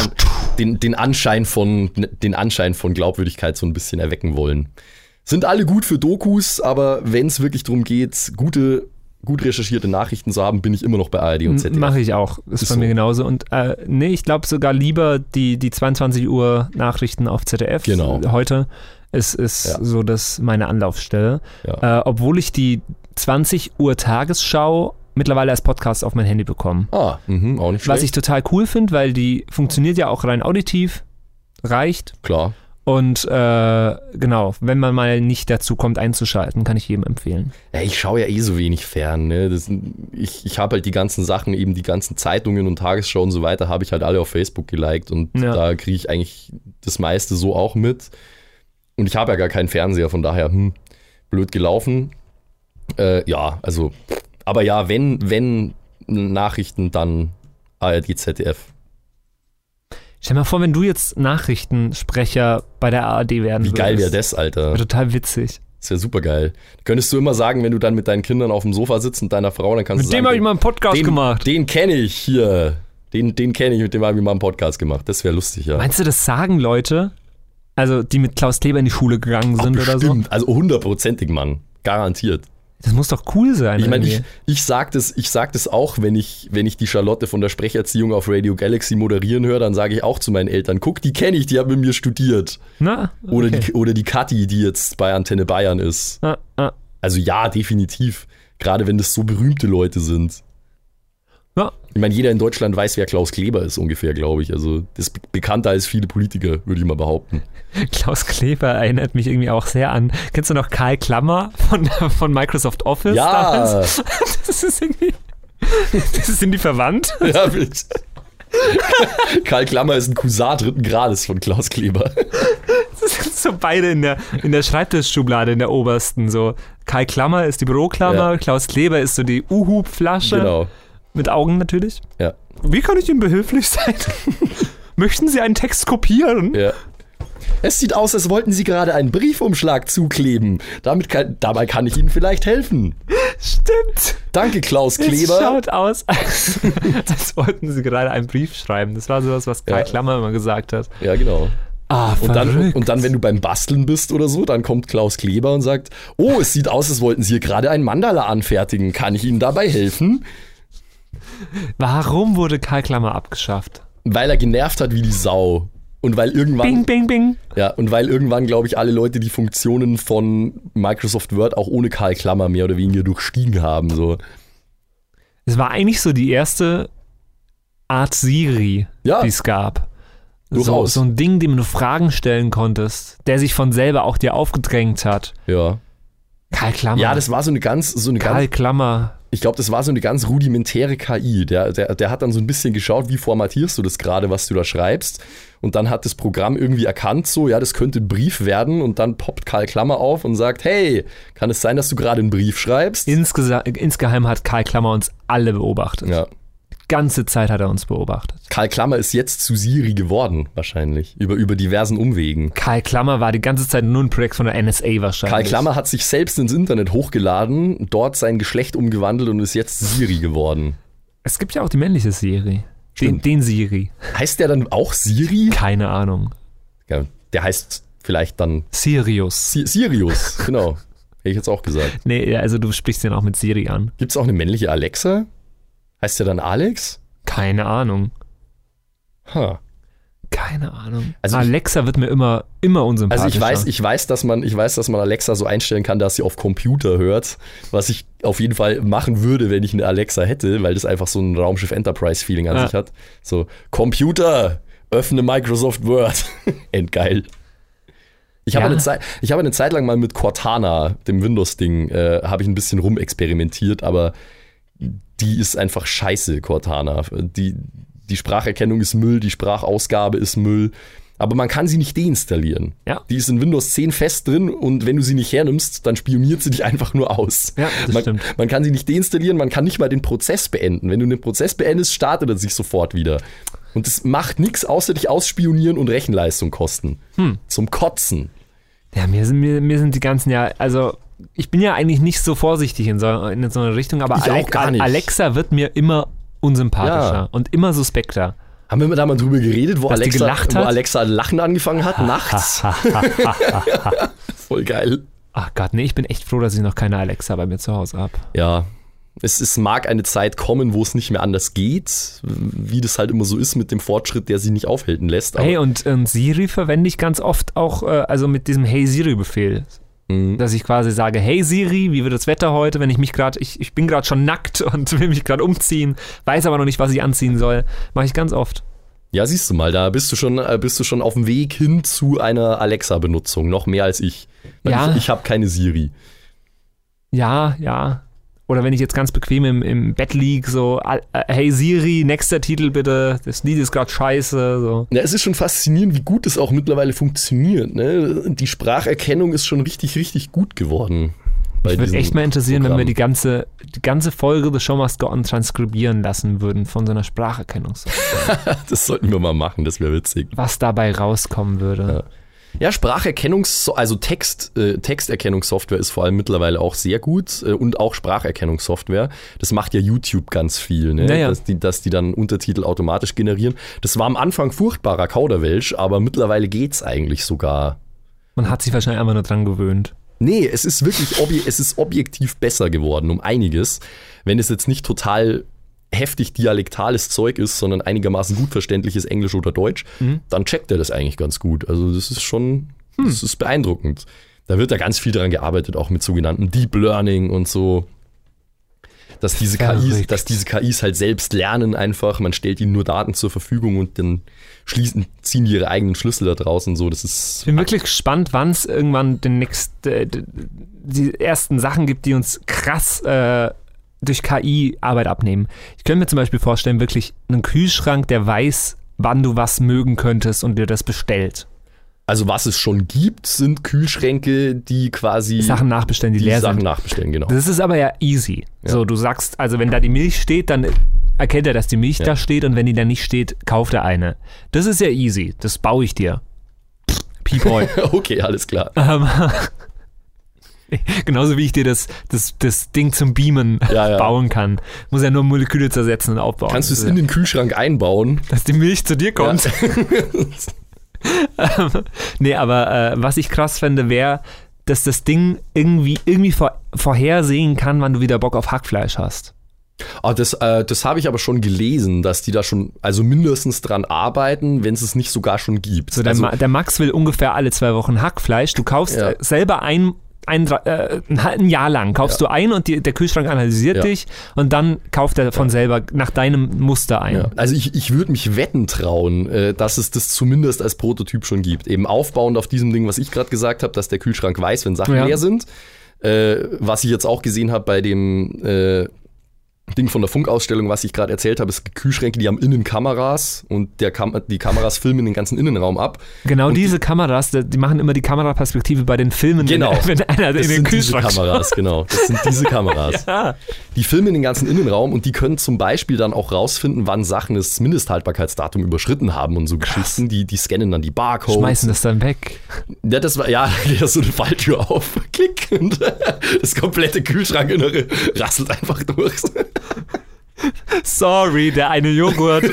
Anschein von Glaubwürdigkeit so ein bisschen erwecken wollen. Sind alle gut für Dokus, aber wenn es wirklich darum geht, gut recherchierte Nachrichten zu haben, bin ich immer noch bei ARD und ZDF. Mache ich auch, ist bei mir genauso. Und ich glaube sogar lieber die 22 Uhr Nachrichten auf ZDF. Genau. Heute ist so das meine Anlaufstelle. Ja. Obwohl ich die 20 Uhr Tagesschau mittlerweile als Podcast auf mein Handy bekommen. Auch nicht schlecht. Was ich total cool finde, weil die funktioniert ja auch rein auditiv, reicht. Klar. Und genau, wenn man mal nicht dazu kommt einzuschalten, kann ich jedem empfehlen. Ja, ich schaue ja so wenig fern. Ne? Ich habe halt die ganzen Sachen, eben die ganzen Zeitungen und Tagesschau und so weiter, habe ich halt alle auf Facebook geliked und da kriege ich eigentlich das meiste so auch mit. Und ich habe ja gar keinen Fernseher, von daher blöd gelaufen. Aber ja, wenn Nachrichten, dann ARD, ZDF. Stell dir mal vor, wenn du jetzt Nachrichtensprecher bei der ARD werden würdest. Wie geil wäre das, Alter? Wäre total witzig. Das wäre super geil. Könntest du immer sagen, wenn du dann mit deinen Kindern auf dem Sofa sitzt und deiner Frau, dann kannst du sagen, mit dem habe ich mal einen Podcast gemacht. Den kenne ich hier. Den kenne ich, mit dem habe ich mal einen Podcast gemacht. Das wäre lustig, ja. Meinst du, das sagen Leute, also die mit Klaus Kleber in die Schule gegangen sind oder so? Also 100%ig, Mann. Garantiert. Das muss doch cool sein. Ich meine, ich sag das auch, wenn ich die Charlotte von der Sprecherziehung auf Radio Galaxy moderieren höre, dann sage ich auch zu meinen Eltern, guck, die kenne ich, die haben mit mir studiert. Na, okay. Oder die Kathi, die jetzt bei Antenne Bayern ist. Also ja, definitiv. Gerade wenn das so berühmte Leute sind. Ja. Ich meine, jeder in Deutschland weiß, wer Klaus Kleber ist ungefähr, glaube ich. Also das ist bekannter als viele Politiker, würde ich mal behaupten. Klaus Kleber erinnert mich irgendwie auch sehr an, kennst du noch Karl Klammer von Microsoft Office? Ja. Damals? Das ist irgendwie, sind die verwandt? Ja, bitte. Karl Klammer ist ein Cousin 3. Grades von Klaus Kleber. Das sind so beide in der Schreibtischschublade, in der obersten. So. Karl Klammer ist die Büroklammer, ja. Klaus Kleber ist so die Uhu-Flasche. Genau. Mit Augen natürlich. Ja. Wie kann ich Ihnen behilflich sein? Möchten Sie einen Text kopieren? Ja. Es sieht aus, als wollten Sie gerade einen Briefumschlag zukleben. Dabei kann ich Ihnen vielleicht helfen. Stimmt. Danke, Klaus Kleber. Es schaut aus, als wollten Sie gerade einen Brief schreiben. Das war sowas, was Karl Klammer immer gesagt hat. Ja, genau. Ah, und dann, wenn du beim Basteln bist oder so, dann kommt Klaus Kleber und sagt, oh, es sieht aus, als wollten Sie hier gerade ein Mandala anfertigen. Kann ich Ihnen dabei helfen? Warum wurde Karl Klammer abgeschafft? Weil er genervt hat wie die Sau. Und weil irgendwann. Bing, bing, bing. Ja, und weil irgendwann, glaube ich, alle Leute die Funktionen von Microsoft Word auch ohne Karl Klammer mehr oder weniger durchstiegen haben. So. Es war eigentlich so die erste Art Siri, die es gab. So ein Ding, dem du Fragen stellen konntest, der sich von selber auch dir aufgedrängt hat. Ja. Karl Klammer. Ja, das war so eine ganz. Karl Klammer. Ich glaube, das war so eine ganz rudimentäre KI. Der hat dann so ein bisschen geschaut, wie formatierst du das gerade, was du da schreibst. Und dann hat das Programm irgendwie erkannt, so, ja, das könnte ein Brief werden. Und dann poppt Karl Klammer auf und sagt, hey, kann es sein, dass du gerade einen Brief schreibst? Insgeheim hat Karl Klammer uns alle beobachtet. Ja. Die ganze Zeit hat er uns beobachtet. Karl Klammer ist jetzt zu Siri geworden, wahrscheinlich. Über diversen Umwegen. Karl Klammer war die ganze Zeit nur ein Projekt von der NSA wahrscheinlich. Karl Klammer hat sich selbst ins Internet hochgeladen, dort sein Geschlecht umgewandelt und ist jetzt Siri geworden. Es gibt ja auch die männliche Siri. Den Siri. Heißt der dann auch Siri? Keine Ahnung. Ja, der heißt vielleicht dann Sirius. Sirius, genau. Hätte ich jetzt auch gesagt. Nee, also du sprichst den auch mit Siri an. Gibt es auch eine männliche Alexa? Heißt der dann Alex? Keine Ahnung. Keine Ahnung. Also Alexa wird mir immer unsympathischer. Also ich weiß, dass man Alexa so einstellen kann, dass sie auf Computer hört, was ich auf jeden Fall machen würde, wenn ich eine Alexa hätte, weil das einfach so ein Raumschiff Enterprise-Feeling an sich hat. So, Computer, öffne Microsoft Word. Endgeil. Ich habe eine Zeit lang mal mit Cortana, dem Windows-Ding, habe ich ein bisschen rumexperimentiert, aber die ist einfach scheiße, Cortana. Die Spracherkennung ist Müll, die Sprachausgabe ist Müll. Aber man kann sie nicht deinstallieren. Ja. Die ist in Windows 10 fest drin und wenn du sie nicht hernimmst, dann spioniert sie dich einfach nur aus. Ja, das stimmt. Man kann sie nicht deinstallieren, man kann nicht mal den Prozess beenden. Wenn du den Prozess beendest, startet er sich sofort wieder. Und es macht nichts, außer dich ausspionieren und Rechenleistung kosten. Zum Kotzen. Ja, mir sind die ganzen also ich bin ja eigentlich nicht so vorsichtig in so eine Richtung, aber auch gar nicht. Alexa wird mir immer unsympathischer und immer suspekter. Haben wir da mal drüber geredet, wo Alexa Lachen angefangen hat, nachts? Voll geil. Ach Gott, nee, ich bin echt froh, dass ich noch keine Alexa bei mir zu Hause habe. Ja, es mag eine Zeit kommen, wo es nicht mehr anders geht, wie das halt immer so ist mit dem Fortschritt, der sie nicht aufhalten lässt. Aber und Siri verwende ich ganz oft auch, also mit diesem Hey Siri-Befehl. Dass ich quasi sage, hey Siri, wie wird das Wetter heute, wenn ich bin gerade schon nackt und will mich gerade umziehen, weiß aber noch nicht, was ich anziehen soll. Mache ich ganz oft. Ja, siehst du mal, da bist du schon auf dem Weg hin zu einer Alexa-Benutzung, noch mehr als ich. Ja. Ich habe keine Siri. Ja. Oder wenn ich jetzt ganz bequem im Bett liege, so, hey Siri, nächster Titel bitte, das Lied ist gerade scheiße. So. Ja, es ist schon faszinierend, wie gut es auch mittlerweile funktioniert. Ne? Die Spracherkennung ist schon richtig, richtig gut geworden. Mich würde echt mal interessieren, wenn wir die ganze Folge The Show Must Go On transkribieren lassen würden von so einer Spracherkennungssoftware. Das sollten wir mal machen, das wäre witzig. Was dabei rauskommen würde. Ja. Ja, also Texterkennungssoftware ist vor allem mittlerweile auch sehr gut und auch Spracherkennungssoftware. Das macht ja YouTube ganz viel, ne? Naja. Dass die dann Untertitel automatisch generieren. Das war am Anfang furchtbarer Kauderwelsch, aber mittlerweile geht's eigentlich sogar. Man hat sich wahrscheinlich einfach nur dran gewöhnt. Nee, es ist wirklich objektiv besser geworden, um einiges. Wenn es jetzt nicht total heftig dialektales Zeug ist, sondern einigermaßen gut verständliches Englisch oder Deutsch, dann checkt er das eigentlich ganz gut. Also das ist schon, das ist beeindruckend. Da wird ja ganz viel daran gearbeitet, auch mit sogenannten Deep Learning und so, dass diese KIs halt selbst lernen einfach. Man stellt ihnen nur Daten zur Verfügung und dann ziehen die ihre eigenen Schlüssel da draußen. So, das ist. Ich bin wirklich gespannt, wann es irgendwann die ersten Sachen gibt, die uns krass durch KI Arbeit abnehmen. Ich könnte mir zum Beispiel vorstellen, wirklich einen Kühlschrank, der weiß, wann du was mögen könntest und dir das bestellt. Also was es schon gibt, sind Kühlschränke, die quasi Sachen nachbestellen, die leer Sachen sind. nachbestellen, genau. Das ist aber ja easy. Ja. So, du sagst, also wenn da die Milch steht, dann erkennt er, dass die Milch da steht und wenn die da nicht steht, kauft er eine. Das ist ja easy. Das baue ich dir. P-Boy. Okay, alles klar. Genauso wie ich dir das Ding zum Beamen bauen kann. Muss ja nur Moleküle zersetzen und aufbauen. Kannst du es in den Kühlschrank einbauen? Dass die Milch zu dir kommt. Ja. Nee, aber was ich krass fände, wäre, dass das Ding irgendwie vorhersehen kann, wann du wieder Bock auf Hackfleisch hast. Das habe ich aber schon gelesen, dass die da schon also mindestens dran arbeiten, wenn es nicht sogar schon gibt. So, der Max will ungefähr alle 2 Wochen Hackfleisch. Du kaufst selber ein Jahr lang kaufst du ein und der Kühlschrank analysiert dich und dann kauft er von selber nach deinem Muster ein. Ja. Also ich würde mich wetten trauen, dass es das zumindest als Prototyp schon gibt. Eben aufbauend auf diesem Ding, was ich gerade gesagt habe, dass der Kühlschrank weiß, wenn Sachen leer sind. Was ich jetzt auch gesehen habe bei dem Ding von der Funkausstellung, was ich gerade erzählt habe, ist Kühlschränke, die haben innen Kameras und die Kameras filmen den ganzen Innenraum ab. Genau, und diese Kameras, die machen immer die Kameraperspektive bei den Filmen, genau, wenn einer in den Kühlschrank schaut. Das sind diese Kameras. Ja. Die filmen den ganzen Innenraum und die können zum Beispiel dann auch rausfinden, wann Sachen das Mindesthaltbarkeitsdatum überschritten haben und so Geschichten. Die scannen dann die Barcodes. Schmeißen das dann weg. Ja, da geht so eine Falltür auf. Klick. Und das komplette Kühlschrankinnere rasselt einfach durch. Sorry, der eine Joghurt.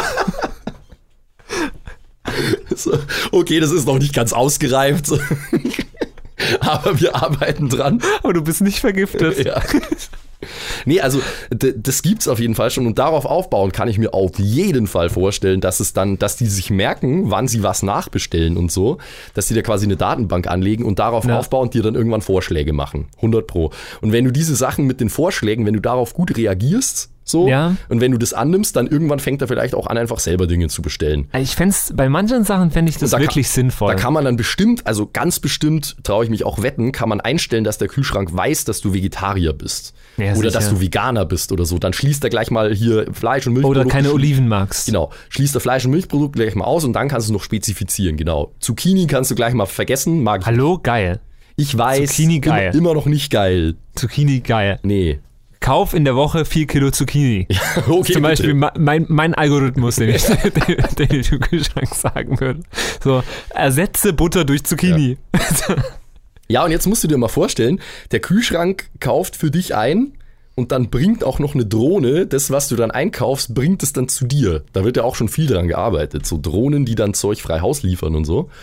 So, okay, das ist noch nicht ganz ausgereift. Aber wir arbeiten dran. Aber du bist nicht vergiftet. Ja. Nee, also das gibt's auf jeden Fall schon und darauf aufbauen kann ich mir auf jeden Fall vorstellen, dass die sich merken, wann sie was nachbestellen und so, dass sie da quasi eine Datenbank anlegen und darauf aufbauend dir dann irgendwann Vorschläge machen. 100%. Und wenn du diese Sachen mit den Vorschlägen, wenn du darauf gut reagierst, so, und wenn du das annimmst, dann irgendwann fängt er vielleicht auch an, einfach selber Dinge zu bestellen. Ich bei manchen Sachen fände ich das wirklich sinnvoll. Da kann man dann bestimmt, also ganz bestimmt, traue ich mich auch wetten, kann man einstellen, dass der Kühlschrank weiß, dass du Vegetarier bist. Ja, oder dass du Veganer bist oder so. Dann schließt er gleich mal hier Fleisch und Milchprodukte. Oder keine Oliven magst. Genau. Schließt er Fleisch und Milchprodukte gleich mal aus und dann kannst du noch spezifizieren, genau. Zucchini kannst du gleich mal vergessen. Mag ich. Hallo, geil. Ich weiß, Zucchini geil. Immer noch nicht geil. Zucchini geil. Nee. Kauf in der Woche 4 Kilo Zucchini. Ja, okay, zum Beispiel mein Algorithmus, den ich im Kühlschrank sagen würde. So, ersetze Butter durch Zucchini. Ja, und jetzt musst du dir mal vorstellen, der Kühlschrank kauft für dich ein und dann bringt auch noch eine Drohne, das, was du dann einkaufst, bringt es dann zu dir. Da wird ja auch schon viel dran gearbeitet. So Drohnen, die dann Zeug frei Haus liefern und so.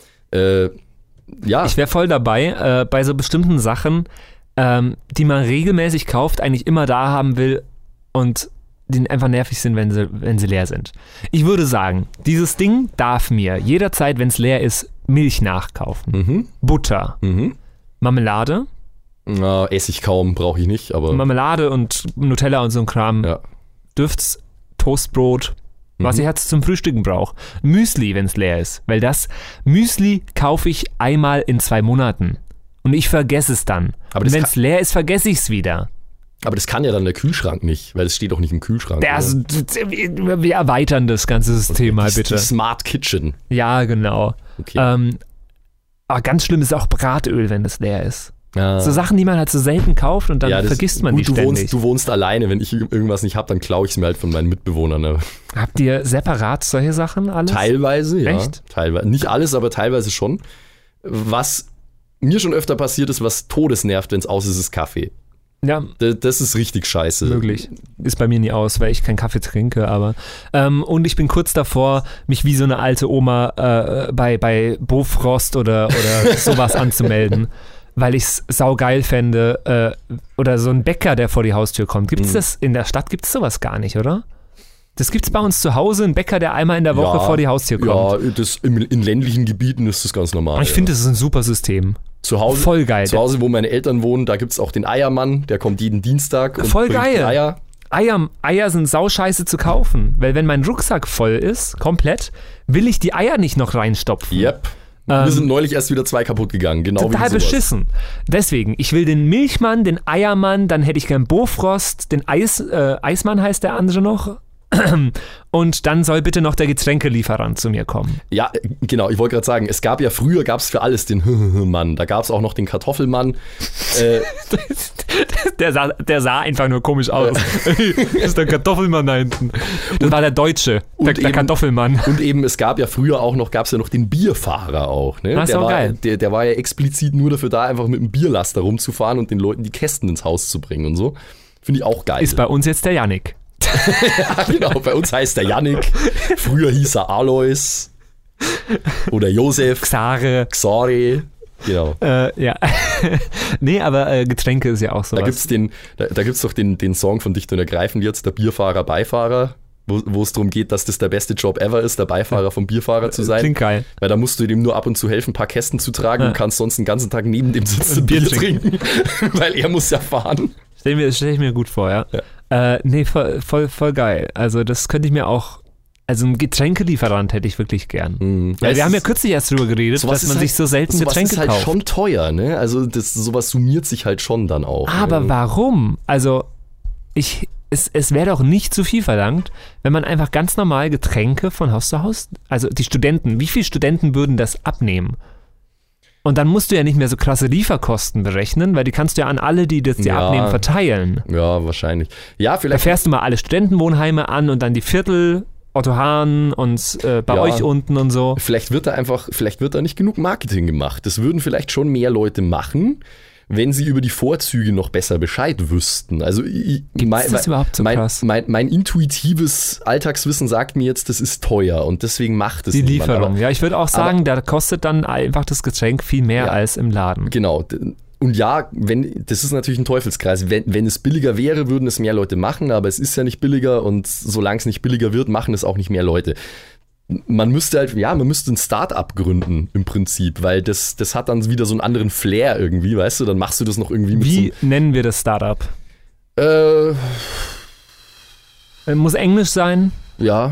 Ja. Ich wäre voll dabei, bei so bestimmten Sachen, die man regelmäßig kauft, eigentlich immer da haben will und die einfach nervig sind, wenn sie leer sind. Ich würde sagen, dieses Ding darf mir jederzeit, wenn es leer ist, Milch nachkaufen. Butter. Marmelade. Na, esse ich kaum, brauche ich nicht, aber. Marmelade und Nutella und so ein Kram. Ja. Düft's, Toastbrot, was ich jetzt zum Frühstücken brauche. Müsli, wenn es leer ist. Weil das Müsli kaufe ich einmal in 2 Monaten. Und ich vergesse es dann. Und wenn es leer ist, vergesse ich es wieder. Aber das kann ja dann der Kühlschrank nicht, weil es steht doch nicht im Kühlschrank. Wir erweitern das ganze System mal bitte. Die Smart Kitchen. Ja, genau. Okay. Aber ganz schlimm ist auch Bratöl, wenn es leer ist. So Sachen, die man halt so selten kauft und dann vergisst man die ständig. Du wohnst alleine, wenn ich irgendwas nicht habe, dann klaue ich es mir halt von meinen Mitbewohnern. Ne? Habt ihr separat solche Sachen alles? Teilweise, ja. Echt? Teilweise. Nicht alles, aber teilweise schon. Was mir schon öfter passiert ist, was todesnervt, wenn es aus ist Kaffee. Ja. Das ist richtig scheiße. Möglich. Ist bei mir nie aus, weil ich keinen Kaffee trinke, aber und ich bin kurz davor, mich wie so eine alte Oma bei Bofrost oder sowas anzumelden, weil ich es saugeil fände, oder so ein Bäcker, der vor die Haustür kommt. Gibt's das in der Stadt? Gibt's sowas gar nicht, oder? Das gibt's bei uns zu Hause, ein Bäcker, der einmal in der Woche vor die Haustür kommt. Ja, in ländlichen Gebieten ist das ganz normal. Ich finde, das ist ein super System. Zu Hause, voll geil. Zu Hause, wo meine Eltern wohnen, da gibt es auch den Eiermann, der kommt jeden Dienstag und voll bringt geil. Eier. Eier sind sauscheiße zu kaufen, weil wenn mein Rucksack voll ist, komplett, will ich die Eier nicht noch reinstopfen. Yep. Mir sind neulich erst wieder 2 kaputt gegangen, genau wie total beschissen. Deswegen, ich will den Milchmann, den Eiermann, dann hätte ich gern Bofrost, den Eismann heißt der andere noch. Und dann soll bitte noch der Getränkelieferant zu mir kommen. Ja, genau, ich wollte gerade sagen, früher gab es für alles den Mann, da gab es auch noch den Kartoffelmann. Der sah einfach nur komisch aus. Das ist der Kartoffelmann da hinten. Das war der Deutsche, der Kartoffelmann. Und eben, es gab ja früher auch noch, den Bierfahrer auch. Ne? Das ist auch geil. Der war ja explizit nur dafür da, einfach mit einem Bierlaster rumzufahren und den Leuten die Kästen ins Haus zu bringen und so. Finde ich auch geil. Ist bei uns jetzt der Yannick. Ja, genau, bei uns heißt der Yannick. Früher hieß er Alois oder Josef. Xare. Genau. Ja. Nee, aber Getränke ist ja auch sowas. Da gibt's doch den Song von Dicht und Ergreifend jetzt, der Bierfahrer, Beifahrer, wo es darum geht, dass das der beste Job ever ist, der Beifahrer vom Bierfahrer zu sein. Klingt geil. Weil da musst du dem nur ab und zu helfen, ein paar Kästen zu tragen und kannst sonst den ganzen Tag neben dem sitzen und Bier trinken. Weil er muss ja fahren. Stell ich mir gut vor, ja. Nee, voll geil. Also das könnte ich mir auch, also einen Getränkelieferant hätte ich wirklich gern. Weil wir haben ja kürzlich erst drüber geredet, dass man sich so selten Getränke kauft. Das ist halt schon teuer, ne? Also sowas summiert sich halt schon dann auch. Aber warum? Also es wäre doch nicht zu viel verlangt, wenn man einfach ganz normal Getränke von Haus zu Haus, also die Studenten, wie viele Studenten würden das abnehmen? Und dann musst du ja nicht mehr so krasse Lieferkosten berechnen, weil die kannst du ja an alle, die das dir abnehmen, verteilen. Ja, wahrscheinlich. Ja, vielleicht. Da fährst du mal alle Studentenwohnheime an und dann die Viertel, Otto Hahn und bei euch unten und so. Vielleicht wird da nicht genug Marketing gemacht. Das würden vielleicht schon mehr Leute machen, wenn sie über die Vorzüge noch besser Bescheid wüssten. Also ist das überhaupt so krass? Mein intuitives Alltagswissen sagt mir jetzt, das ist teuer und deswegen macht es die niemand. Lieferung. Ja, ich würde auch sagen, da kostet dann einfach das Getränk viel mehr als im Laden. Genau. Und ja, das ist natürlich ein Teufelskreis. Wenn es billiger wäre, würden es mehr Leute machen, aber es ist ja nicht billiger und solange es nicht billiger wird, machen es auch nicht mehr Leute. Man müsste ein Start-up gründen im Prinzip, weil das hat dann wieder so einen anderen Flair irgendwie, weißt du, dann machst du das noch irgendwie mit Wie nennen wir das Start-up? Muss Englisch sein? Ja.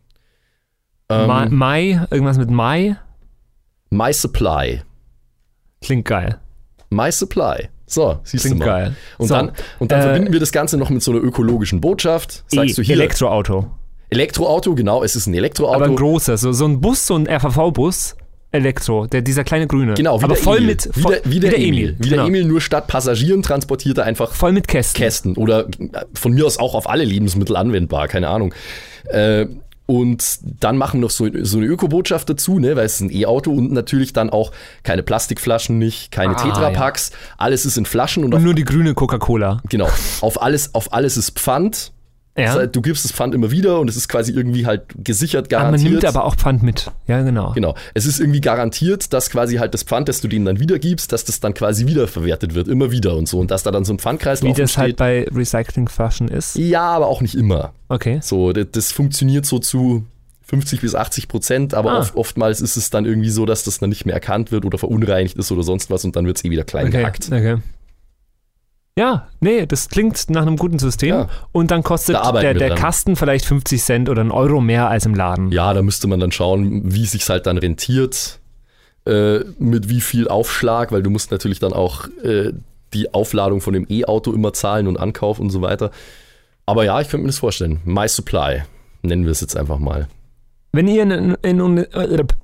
Irgendwas mit Mai? My Supply. Klingt geil. My Supply. So, siehst du mal. Geil. Und dann verbinden wir das Ganze noch mit so einer ökologischen Botschaft. Sagst du hier, Elektroauto, genau, es ist ein Elektroauto. Aber ein großer, so ein Bus, so ein RVV-Bus, dieser kleine grüne. Genau, aber voll mit wie der Emil. Wie der Emil, nur statt Passagieren transportiert er einfach voll mit Kästen. Oder von mir aus auch auf alle Lebensmittel anwendbar, keine Ahnung. Und dann machen noch so eine Öko-Botschaft dazu, ne, weil es ist ein E-Auto und natürlich dann auch keine Plastikflaschen nicht, keine Tetrapacks, alles ist in Flaschen. Und nur die grüne Coca-Cola. Genau, auf alles ist Pfand. Ja. Das heißt, du gibst das Pfand immer wieder und es ist quasi irgendwie halt gesichert, garantiert. Man nimmt aber auch Pfand mit. Ja, genau. Genau. Es ist irgendwie garantiert, dass quasi halt das Pfand, das du denen dann wiedergibst, dass das dann quasi wiederverwertet wird, immer wieder und so. Und dass da dann so ein Pfandkreislauf entsteht. Wie das halt bei Recyclingflaschen ist? Ja, aber auch nicht immer. Okay. So, das funktioniert so zu 50-80%, aber oftmals ist es dann irgendwie so, dass das dann nicht mehr erkannt wird oder verunreinigt ist oder sonst was und dann wird es wieder klein gehackt. Okay. Ja, nee, das klingt nach einem guten System. Ja. Und dann kostet der Kasten vielleicht 50 Cent oder €1 mehr als im Laden. Ja, da müsste man dann schauen, wie sich's halt dann rentiert, mit wie viel Aufschlag, weil du musst natürlich dann auch die Aufladung von dem E-Auto immer zahlen und Ankauf und so weiter. Aber ja, ich könnte mir das vorstellen. My Supply, nennen wir es jetzt einfach mal. Wenn ihr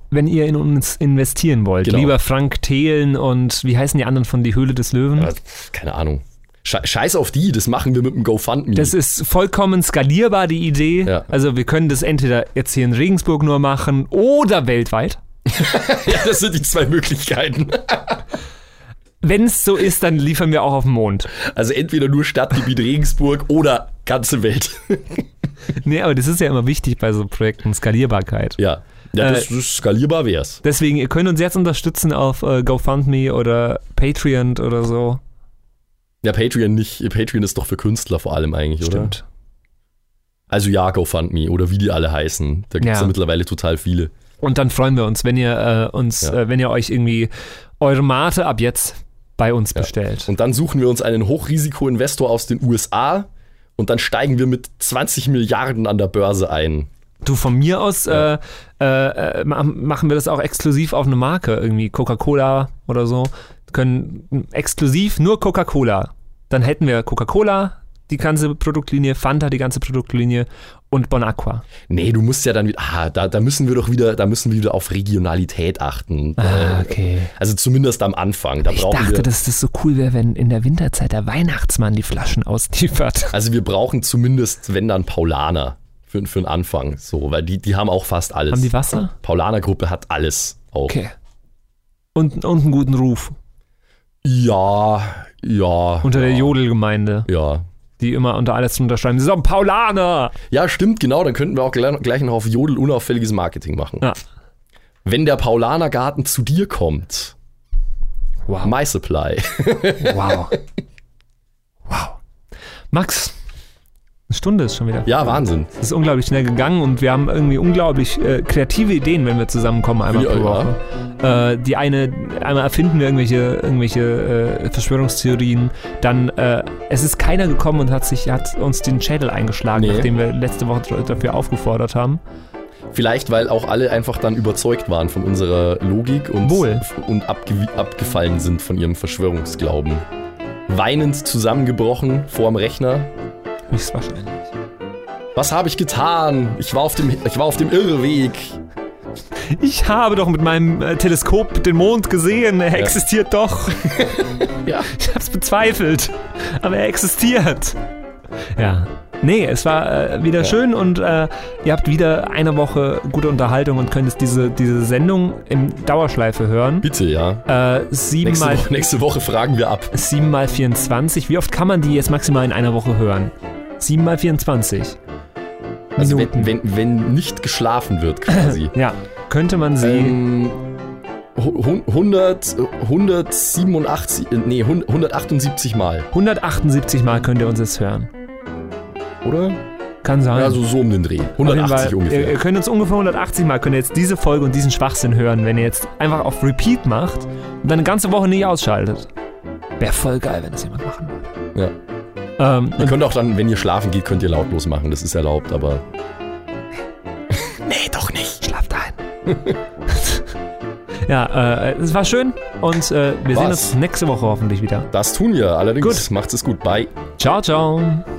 wenn ihr in uns investieren wollt. Genau. Lieber Frank Thelen und wie heißen die anderen von Die Höhle des Löwen? Keine Ahnung. Scheiß auf die, das machen wir mit dem GoFundMe. Das ist vollkommen skalierbar, die Idee. Ja. Also wir können das entweder jetzt hier in Regensburg nur machen oder weltweit. Ja, das sind die 2 Möglichkeiten. Wenn es so ist, dann liefern wir auch auf den Mond. Also entweder nur Stadtgebiet Regensburg oder ganze Welt. Nee, aber das ist ja immer wichtig bei so Projekten, Skalierbarkeit. Ja, das skalierbar wär's. Deswegen, ihr könnt uns jetzt unterstützen auf GoFundMe oder Patreon oder so. Ja, Patreon nicht. Patreon ist doch für Künstler vor allem eigentlich, oder? Stimmt. Also ja, GoFundMe oder wie die alle heißen. Da gibt es ja mittlerweile total viele. Und dann freuen wir uns, wenn ihr wenn ihr euch irgendwie eure Mate ab jetzt bei uns bestellt. Und dann suchen wir uns einen Hochrisiko-Investor aus den USA und dann steigen wir mit 20 Milliarden an der Börse ein. Du, von mir aus machen wir das auch exklusiv auf eine Marke, irgendwie Coca-Cola oder so. Können exklusiv nur Coca-Cola. Dann hätten wir Coca-Cola, die ganze Produktlinie, Fanta, die ganze Produktlinie und Bon Aqua. Nee, du musst ja dann wieder, da müssen wir wieder auf Regionalität achten. Okay. Also zumindest am Anfang. Ich dachte, dass das so cool wäre, wenn in der Winterzeit der Weihnachtsmann die Flaschen ausliefert. Also wir brauchen zumindest, wenn dann Paulaner für den Anfang. So, weil die haben auch fast alles. Haben die Wasser? Paulaner-Gruppe hat alles auch. Okay. Und einen guten Ruf. Ja. Unter der Jodelgemeinde. Ja. Die immer unter alles zu unterschreiben. Sie sind Paulaner! Ja, stimmt, genau. Dann könnten wir auch gleich noch auf Jodel unauffälliges Marketing machen. Ja. Wenn der Paulanergarten zu dir kommt. Wow. My Supply. Wow. Max, eine Stunde ist schon wieder. Ja, Wahnsinn. Es ist unglaublich schnell gegangen und wir haben irgendwie unglaublich kreative Ideen, wenn wir zusammenkommen einmal pro Woche. Einmal erfinden wir irgendwelche Verschwörungstheorien, dann es ist keiner gekommen und hat uns den Schädel eingeschlagen, nachdem wir letzte Woche dafür aufgefordert haben. Vielleicht, weil auch alle einfach dann überzeugt waren von unserer Logik und abgefallen sind von ihrem Verschwörungsglauben. Weinend zusammengebrochen vorm Rechner. Höchstwahrscheinlich. Was habe ich getan? Ich war auf dem Irrweg. Ich habe doch mit meinem Teleskop den Mond gesehen. Er existiert doch. Ja. Ich habe es bezweifelt. Aber er existiert. Ja. Nee, es war wieder schön und ihr habt wieder eine Woche gute Unterhaltung und könnt jetzt diese Sendung in Dauerschleife hören. Bitte, ja. Nächste Woche fragen wir ab. 7 mal 24. Wie oft kann man die jetzt maximal in einer Woche hören? 7 mal 24. Also Minuten. wenn nicht geschlafen wird quasi. Ja, könnte man sie... 178 Mal. 178 Mal könnt ihr uns jetzt hören. Oder? Kann sein. Also so um den Dreh. 180 ungefähr. Ihr könnt uns ungefähr 180 Mal, könnt ihr jetzt diese Folge und diesen Schwachsinn hören, wenn ihr jetzt einfach auf Repeat macht und dann eine ganze Woche nicht ausschaltet. Wäre voll geil, wenn das jemand machen würde. Ja. Ihr könnt auch dann, wenn ihr schlafen geht, könnt ihr lautlos machen. Das ist erlaubt, aber... Nee, doch nicht. Schlaft ein. Ja, es war schön und wir sehen uns nächste Woche hoffentlich wieder. Das tun wir allerdings. Gut. Macht's es gut. Bye. Ciao, ciao.